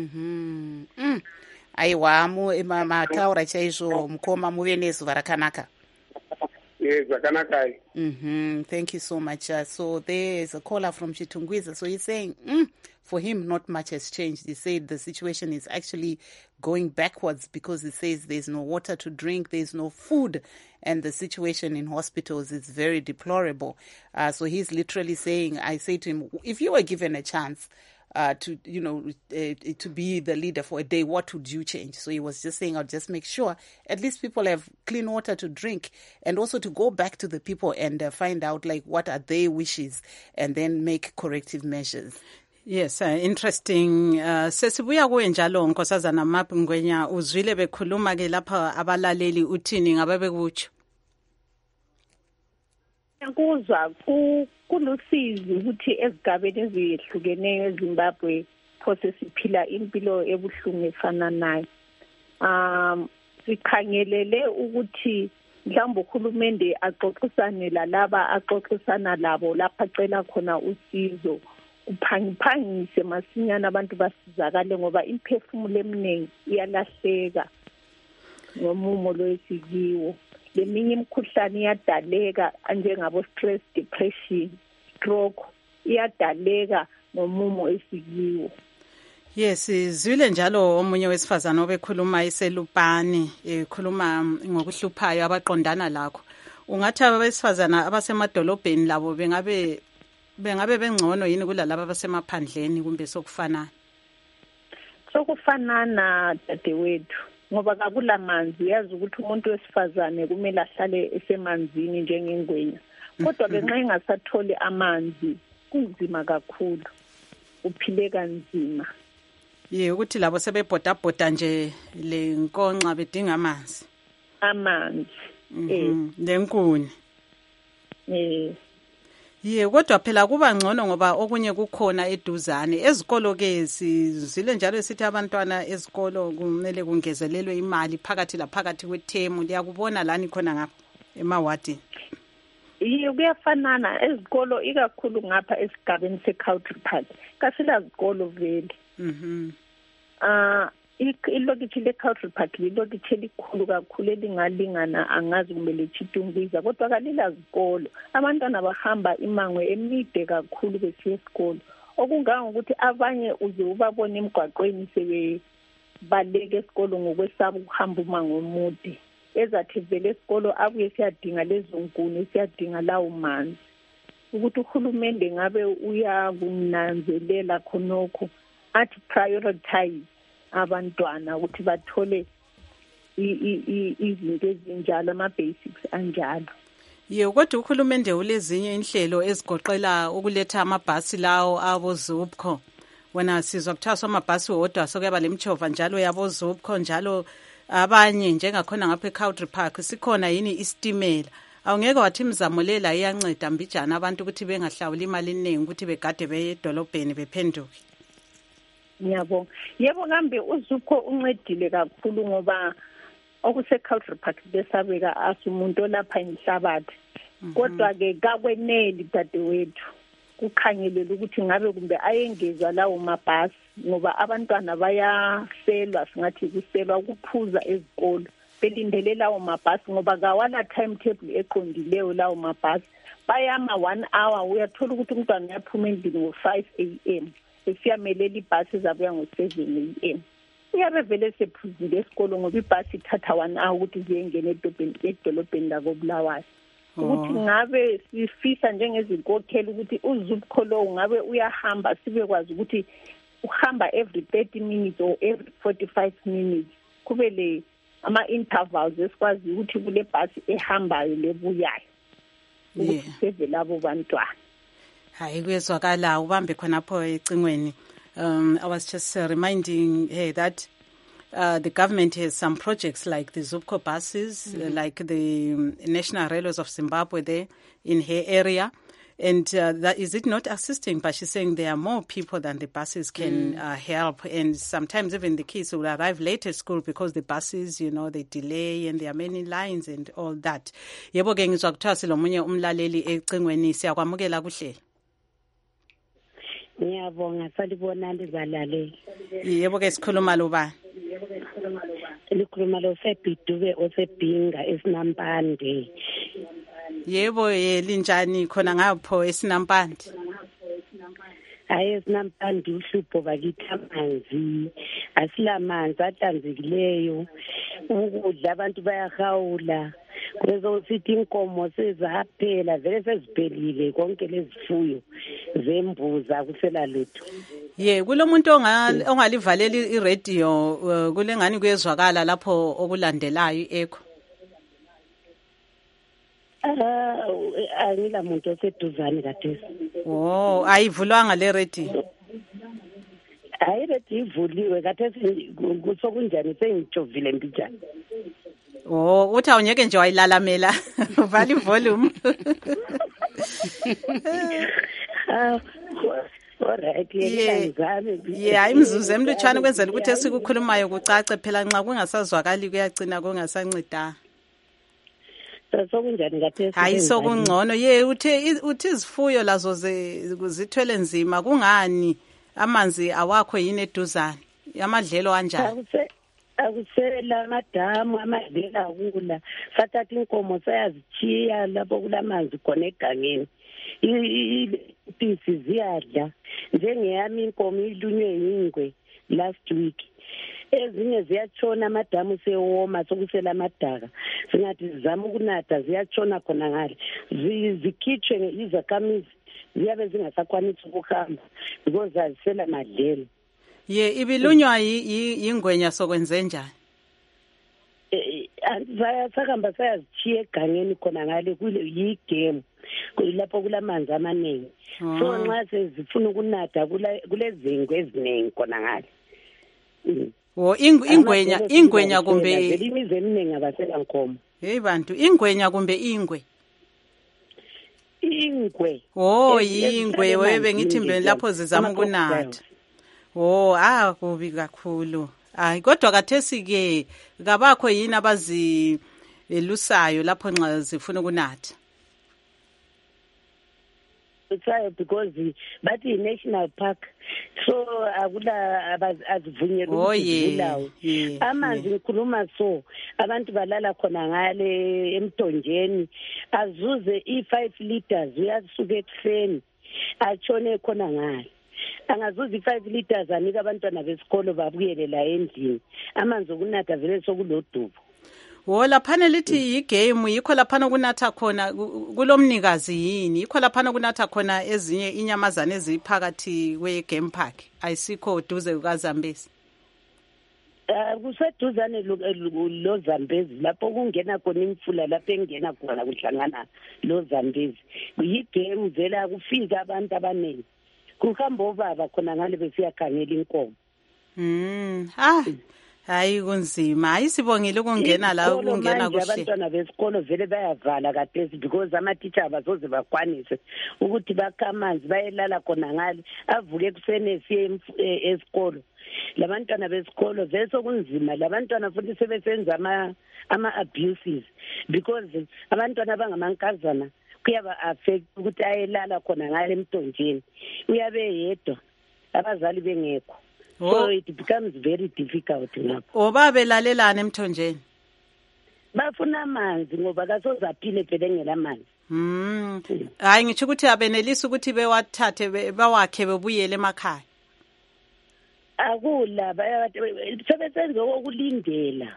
S2: Aiwa mataura chaizvo mukoma, muve nezuva rakanaka.
S11: Zakanakai.
S2: Thank you so much. So there is a caller from Chitungwiza. So he's saying for him not much has changed. He said the situation is actually going backwards because he says there's no water to drink, there's no food, and the situation in hospitals is very deplorable. So he's literally saying, I say to him, if you were given a chance to be the leader for a day, what would you change? So he was just saying, I'll just make sure at least people have clean water to drink, and also to go back to the people and find out like what are their wishes and then make corrective measures.
S1: Yes, interesting. Sesibuya kuwe njalo Nkosazana Mabhingwenya, uzwile bekhuluma ke lapha abalaleli uthini ngabe bekutsho?
S7: Kuzwa kulusizi ukuthi ezigabeni ezihlukeneyo eZimbabwe phose siphila impilo ebuhlungu efana nayo. Sikhangelele ukuthi mhlawumbe uhulumende axoxisane lalaba axoxisana labo lapha acela khona usizo, kuphangise masinyana abantu basizakale ngoba imphefumulo eminingi iyalahleka ngomumo lo esikiwo. leminye imikhuhlane iyadaleka njengabo-stress, depression, stroke, iyadaleka nomumo esikiwo.
S1: Yes, izwile njalo omunye wesifazana obekhuluma iselupani, ekhuluma ngokuhluphayo abaqondana lakho. Ungathi abesifazana abasemadolobheni labo bengabe bengcono yini kulalabo abasemaphandleni kumbe sokufanana?
S7: Sokufanana dadewethu, ngoba kakulamanzi. Uyazi ukuthi umuntu wesifazane kumele ahlale esemanzini njengengwenya, kodwa ngenxa engasatholi amanzi kunzima kakhulu, uphile kanzima.
S1: Ukuthi labo sebebhodabhoda nje lenkonxa bedinga amanzi. Lenkuni. Kodwa phela kuba ngcono ngoba okunye kukhona eduzane. Ezikolo ke sizile njalo esithi abantwana ezikolo kumele kungezelelwe imali phakathi laphakathi kwethemu. Liyakubona lani khona ngapha emawadini?
S7: Kuyafanana ezikolo, ikakhulu ngapha esigabeni se-Country Park. Kasila zikolo vele. Ilokitshi le-Country Park lilokitshi elikhulu kakhulu elingalingana, angazi kumele Chitungwiza, kodwa kalila zikolo. Abantwana bahamba imango emide kakhulu besiya esikolo, okungangokuthi abanye uze ubabone emgwaqweni sebebaleka esikolo ngokwesaba ukuhamba umango omude. Ezathi vele esikolo abuye siyadinga lezo nkuni, siyadinga lawo manzi. Ukuthi uhulumende ngabe uyakunanzelela khonokho, athi prioritize abantwana ukuthi bathole izinto ezinjalo, ama-basics anjalo.
S1: Kodwa uhulumende ulezinye inhlelo ezigoqela ukuletha amabhasi lawo abo-Zupco. Wena sizwa kuthiwa amabhasi wodwa sokuyaba lemchova njalo yabo-Zupco, njalo abanye njengakhona ngapha e-Country Park sikhona yini isitimela. Awungeke wathi imizamo lela iyanceda mbijana abantu ukuthi bengahlawuli imali eningi ukuthi begade beye edolobheni bephenduke?
S7: Ngiyabonga. Yebo, kambe uZupco uncedile kakhulu ngoba okuse-Country Park besabeka asumuntu olapha inhlabathi. Kodwa-ke kakweneli dadewethu kukhangelele ukuthi ngabe kumbe ayengezwa lawo mabhasi, ngoba abantwana bayaselwa, singathi kuselwa ukuphuza ezikolo belindele lawo mabhasi, ngoba kawala timetable eqondileyo lawo mabhasi. Bayama 1 hour, uyathola ukuthi umntwana uyaphuma endlini ngo-5 a.m. esiyamelela ibhasi zabuya ngo-7 a.m. Uyabe vele sephuzile esikolo ngoba ibhasi ithatha 1 hour ukuthi ziyengena edolobheni lakobulawayo. Ukuthi ngabe sifisa njengezinkokheli ukuthi uZupco lo ngabe uyahamba, sibekwazi ukuthi uhamba every 30 minutes or every 45 minutes, kube le ama-intervals esikwazi ukuthi kule bhasi ehambayo lebuyayo ukuthi seve labo bantwana.
S1: Hayi, kuyezwakala ubambe khonapho ecingweni. I was just reminding her that the government has some projects like the Zupco buses, like the National Railways of Zimbabwe there in her area. And that is it not assisting, but she's saying there are more people than the buses can help. And sometimes even the kids will arrive late at school because the buses, they delay and there are many lines and all that. Yebo ke ngizwa kuthiwa silomunye umlaleli ecingweni, siyakwamukela kuhlelo.
S12: Ngiyabonga, salibonani balaleli.
S1: Yebo ke sikhuluma lo ba?
S12: Likhuluma lo seBhiduke osebhinga esinampande.
S1: Yebo, linjani khona ngapho esinampande?
S12: Hayi, esinampande uhlupho bakithi amanzi. Asilamanzi ahlanzekileyo. Ukudla abantu bayahawula. Kwezo sithi inkomo sezaphela vele seziphelile konke lezifuyo zembuza kusela lutho.
S1: Kulomuntu ongalivalela iradio kulengani kuyezwakala lapho okulandelayo ekho.
S12: Angila muntu oseduzane kathesi.
S1: Ayivulwanga le radio.
S12: Hayi, radio ivuliwe kathesi kusokunjani sengijovile mbijana.
S1: Uthi awunyeke nje wayilalamela vala ivolume. Imzuzu emlutshwane kwenzela ukuthi esikukhulumayo kucace, phela nxa kungasazwakali kuyagcina kungasanceda.
S12: Sokunjani kathesi?
S1: Hayi, sokungcono. Uthi izifuyo lazo zithwele nzima, kungani amanzi awakho yini eduzane? Amadlelo anjani?
S12: akusela amadamu amadlela akula sathatha inkomo sayazitshiya lapho kulamanzi khona egangeni impisi ziyadla njengeyami inkomo ilunywe yingwe last week ezinye ziyatshona amadamu sewoma sokusela amadaka singathi zizama ukunatha ziyatshona khona ngale zikhitshwe izakhamizi ziyabe zingasakwanisi ukuhamba because azisela madlela.
S1: Ye ibilunywa yingwenya sokwenze njani?
S12: Sayahamba sayazitshiya egangeni khona ngale yigame lapho kulamanzi amaningi so nxa sezifuna ukunatha kulezingwe eziningi khona ngale.
S1: Ingwenya kumbe
S12: imizi eminingi abasela nkomo.
S1: Hey bantu ingwenya kumbe ingwe?
S12: Ingwe.
S1: Yingwe webe ngithi mbe lapho zizama ukunatha. Kubi kakhulu. Kodwa kathesi ke kabakho yini abazilusayo lapho nxa zifuna ukunatha?
S12: Because bathi i-national park so akula azivunyelwa ukuvulawo amanzi ngikhuluma so abantu balala khona ngale emthonjeni azuze i5 liters uyasuka ekuseni atshone khona ngale angazuza i5 liters anika abantwana besikolo babuyele la endlini amanzi okunatha vele sokulodubo.
S1: Laphana lithi igame yikho laphana kunatha khona kulomnikazi yini yikho laphana kunatha khona ezinye inyamazana eziphakathi kwe-game park ayisikho duze kukaZambezi?
S12: Kuseduzane lo Zambezi lapho kungena khona imfula lapho engena khona kuhlangana lo Zambezi yigame vele akufika abantu abaningi kuhamba obaba khona ngale besiyakhangela inkomo.
S1: Hayi kunzima hayi sibongile ukungena la ukungena kuhle.
S12: Abantwana besikolo vele bayavala kathesi because ama-teacher abazoze bakwanise ukuthi bakha amanzi bayelala khona ngale avuke ekuseni esiye esikolo. Labantwana besikolo vele sokunzima labantwana futhi sebesenza ama-abuses because abantwana abangamankazana kuyaba affect ukuthi ayelala khona ngale emthonjeni uyabe yedwa abazali bengekho. So it becomes very difficult lapho.
S1: Babelalelana emthonjeni?
S12: Bafuna amanzi ngoba kasozaphile phela engela manzi.
S1: Hayi ngisho ukuthi abenelisa ukuthi bewathathe bawakhe bebuyele emakhaya.
S12: Akula sebesenze okulindela.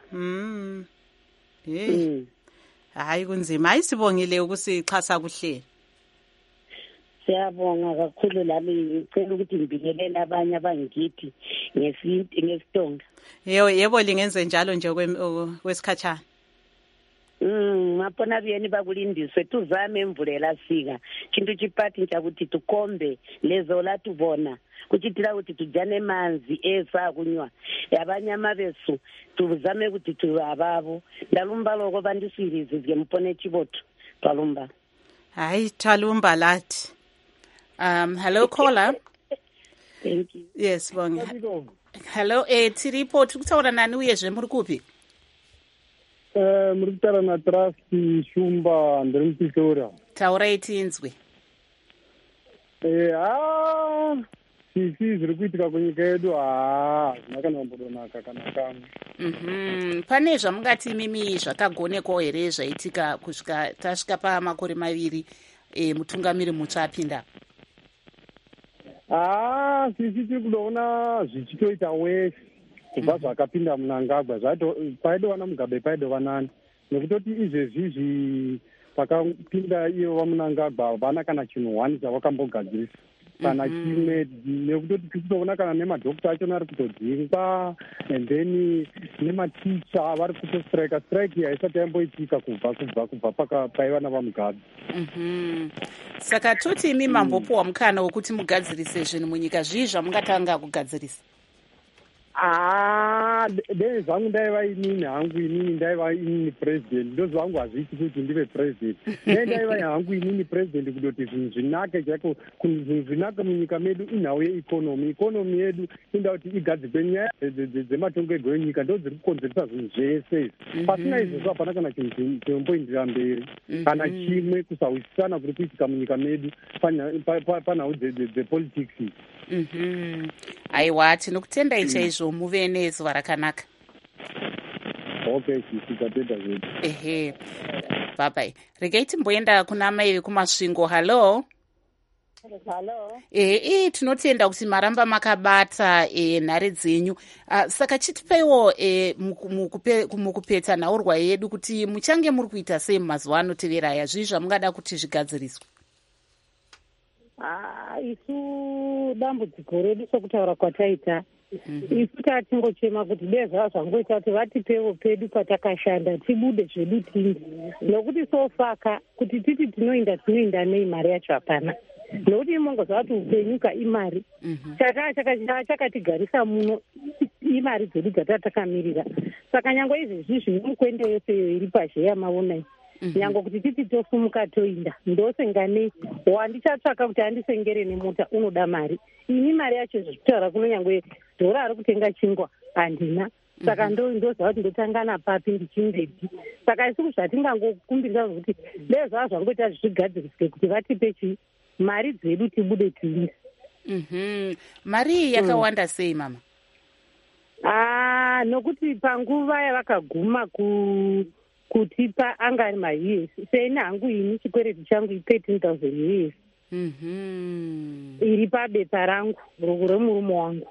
S1: Hayi kunzima hayi sibongile ukusixhasa kuhle.
S12: Siyabonga kakhulu lami ngicela ukuthi ngibingelele abanye abangithi ngesitonga.
S1: Yebo lingenze njalo nje kwesikhatshana.
S12: Mapona biyeni bakulindiswe tuzame emvulela sika chintu chipati nchakuthi tukombe lezo la tubona kuchitira kuti tujane manzi esa kunywa abanye amabesu tuzame kuti tubababo ndalumba lokho bandisirize ngempone chiboto twalumba.
S1: Hayi twalumba lathi. Hello caller.
S12: Thank you.
S1: Yes, bonga. Hello, tiripo tukutaura nani uyezve muri kupi?
S4: Muri kutaura na Trust Shumba ndiri muPitora.
S1: Taurai tinzwe.
S4: Zviri kuitika kunyika yedu hazvina kana kumbodonaka kana kamwe.
S13: Pane zvamungati imimi zvakagonekwawo here zvaitika kusvika tasvika pamakore 2 mutungamiri mutsva apinda?
S4: Sisi tiri kudoona zvichitoita wese kubva zvakapinda Mnangagwa paidova naMugabe paidova nani nekutoti izvezvizvi pakapinda iyo vaMnangagwa havana kana chinhu 1 zvavakambogadzirisa kana chimwe nekutoti tiri kutoona kana nemadhokita achona ari kutodzingwa and then nematicha vari kutostrike strike haisati yamboitika kubva paiva navaMugabe.
S13: Saka toti imi mambopuwa mukana wekuti mugadzirise zvinhu munyika zvii zvamungatanga kugadzirisa?
S4: Dei zvangu ndaiva inini hangu inini ndaiva inini president ndo zvangu hazviiti kuti ndive president dai ndaiva hangu inini president kutoti zvinhu zvinake chaiko zvinhu zvinake munyika medu inhau yeikonomi yedu inda kuti igadzirwe nyaya dzematongerwo enyika ndo dziri kukonzeresa zvinhu zvese pasina izvozvo hapana kana chinhu chinomboindira mberi kana chimwe kusawisisana kuri kuitika munyika medu panhau dzepolitics.
S13: Aiwa tinokutendai chaizvo muve nezuva rakanaka.
S4: okay sizatenda zvedu
S13: ehe bye regai timboenda kuna mai vekumasvingo. Hallo.
S3: Hello.
S13: Tinotenda kuti maramba makabata nhare dzenyu. Saka chitipaiwo mukupedza nhaurwa yedu kuti muchange muri kuita sei mazuva anotevera aya, zvii zvamungada kuti zvigadziriswe?
S3: Isu dambudziko redu sokutaura kwataita isu tatingochema kuti dezva zvangoita kuti vatipewo pedu patakashanda tibude zvedu tindi, nokuti sofaka kuti titi tinoenda nei mari yacho hapana, nokuti imongozva kuti upenyuka imari chakatigarisa muno imari dzedu dzatakamirira. Saka nyange izvezvi zvinomukwende yose iri pazheya maonai nyange kuti titi tosumuka toinda ndosenganei wandichatsvaka kuti andisengere nemota unoda mari, ini mari yacho zvekutaura kuno nyange dhora ari kutenga chingwa handina. Saka ndoziva kuti ndotangana papi ndichindeti. Saka isuku zvatingangokumbirisa kuti dezva zvangoita zvigadziriswe kuti vatipe chii mari dzedu tibude tiinde.
S13: Mari yakawanda sei mama?
S3: Nokuti panguva yavakaguma kutipa anga ari ma-US, seini hangu ini chikwereti changu i13,000 US iri pabepa rangu remurume wangu.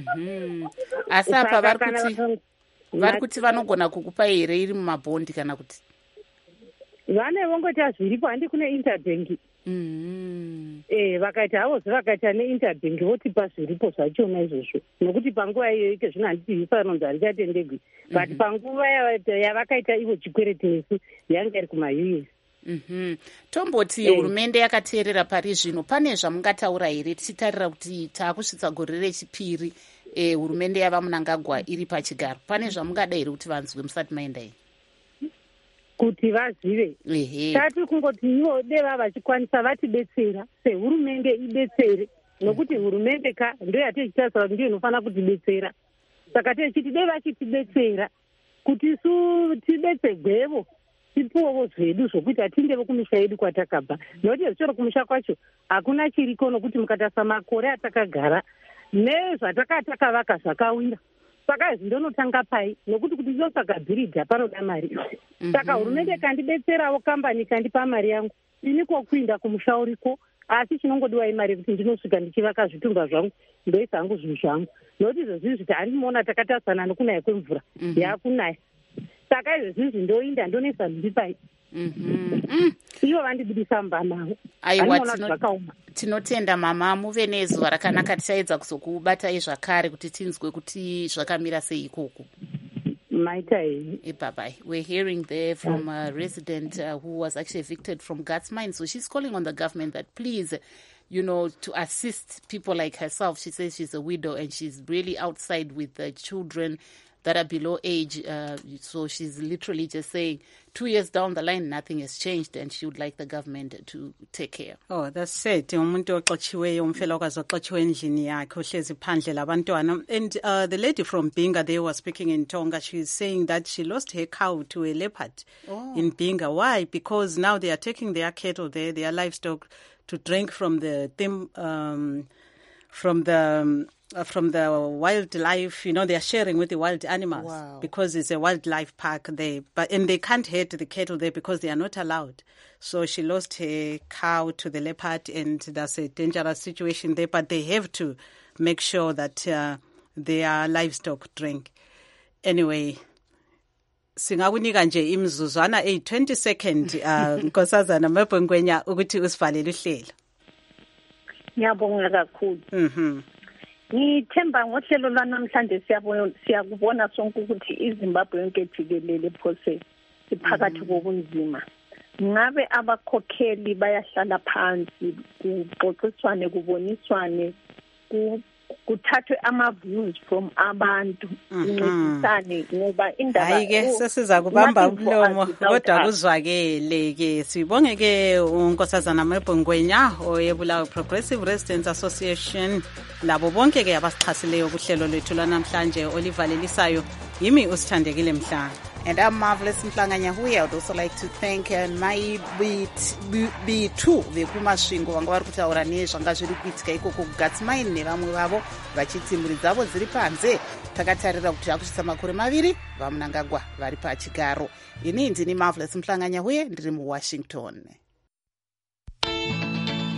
S13: Asi apa vari kuti vanogona kukupa here iri mumabhondi kana kuti
S3: vane vongota zviripo? handi kune interbank vakaita havo zvavakaita neinterbank votipa zviripo zvachona izvozvo, nokuti panguva iyoyo ike zvino handiti isanonzi harichatendegwi, but panguva yavakaita ivo chikwereti nesu yanga iri kuma-US.
S13: Tomboti hurumende yakateerera pari zvino, pane zvamungataura here tichitarira kuti taakusvitsa gore rechipiri hurumende yava Mnangagwa iri pachigaro, pane zvamungada here kuti vanzwe musati maenda here
S3: kuti vazive? Tati kungoti ivo deva vachikwanisa vatidetsera, sehurumende idetsere, nokuti hurumende ndo yatichitarisira kuti ndiyo inofanira kutidetsera. Saka techiti deva vachitidetsera kuti su tidetserwevo tipuwevo zvedu zvokuti hatindevo kumisha yedu kwatakabva, nokuti zvichoro kumisha kwacho hakuna chiriko, nokuti mukatarisa makore atakagara nezvatakavaka zvakawira. Saka izvi ndonotanga pai, nokuti kuti ndosaka bhiridha panoda mari. Saka hurumende kandidetserawo kambani kandipa mari yangu, ini kokuinda kumushauriko, asi chinongodiwa imari kuti ndinosvika ndichivaka zvitumba zvangu ndoisa hangu zvinhu zvangu, nokuti izvezvi zviti handimoona takatarisana nokunaya kwemvura yaakunaya. Saka izvezvi ndoinda ndonesa nhumbi pai ivo vandibudisa mba navo.
S13: Aiwa, tinotenda mama, muve nezuva rakanaka. Tichaedza kuzokubatai zvakare kuti tinzwe kuti zvakamira sei ikoko. Bye-bye. We're hearing there from a resident who was actually evicted from Guts Mine. So she's calling on the government that please, to assist people like herself. She says she's a widow and she's really outside with the children that are below age. So she's literally just saying 2 years down the line, nothing has changed and she would like the government to take care.
S1: Oh, that's sad. Umuntu oxotshiweyo, umfelokazi oxotshiwe endlini yakhe uhlezi phandle labantwana. And the lady from Binga, they were speaking in Tonga. She's saying that she lost her cow to a leopard in Binga. Why? Because now they are taking their cattle there, their livestock, to drink from the wildlife. They are sharing with the wild animals because it's a wildlife park there. And they can't hurt the cattle there because they are not allowed. So she lost her cow to the leopard, and that's a dangerous situation there. But they have to make sure that their livestock drink. Anyway, singakunika nje imzuzwana 20 second Nkosazana Mapongwenya ukuthi usivalele uhlelo.
S7: Ngiyabonga kakhulu. Ngithemba ngohlelo lwanamhlanje siyakubona sonke ukuthi iZimbabwe yonke jikelele phose iphakathi kobunzima. Ngabe abakhokheli bayahlala phansi kuxoxiswane kuboniswane kuthathwe ama-views from abantu incedisane ngoba indaba
S1: hayi-ke sesiza kubamba umlomo kodwa kuzwakele-ke. Sibonge-ke uNkosazana Mapongwenya oyebulawayo Progressive Residents Association, labo bonke-ke abasixhasileyo kuhlelo lwethu lwanamhlanje olivalelisayo. Yimi uSithandekile Mhlanga.
S2: And I'm Marvelous Mhlanga-Nyahuye. I would also like to thank my B2 vekumasvingo vanga vari kutaura nezvanga zviri kuitika ikoko kuGatsmine nevamwe vavo vachiti mhuri dzavo dziri panze. Takatarira kuti akusvitsa makore 2 vamunangagwa vari pachigaro. Ini ndini Marvelous Mhlanga-Nyahuye ndiri muWashington.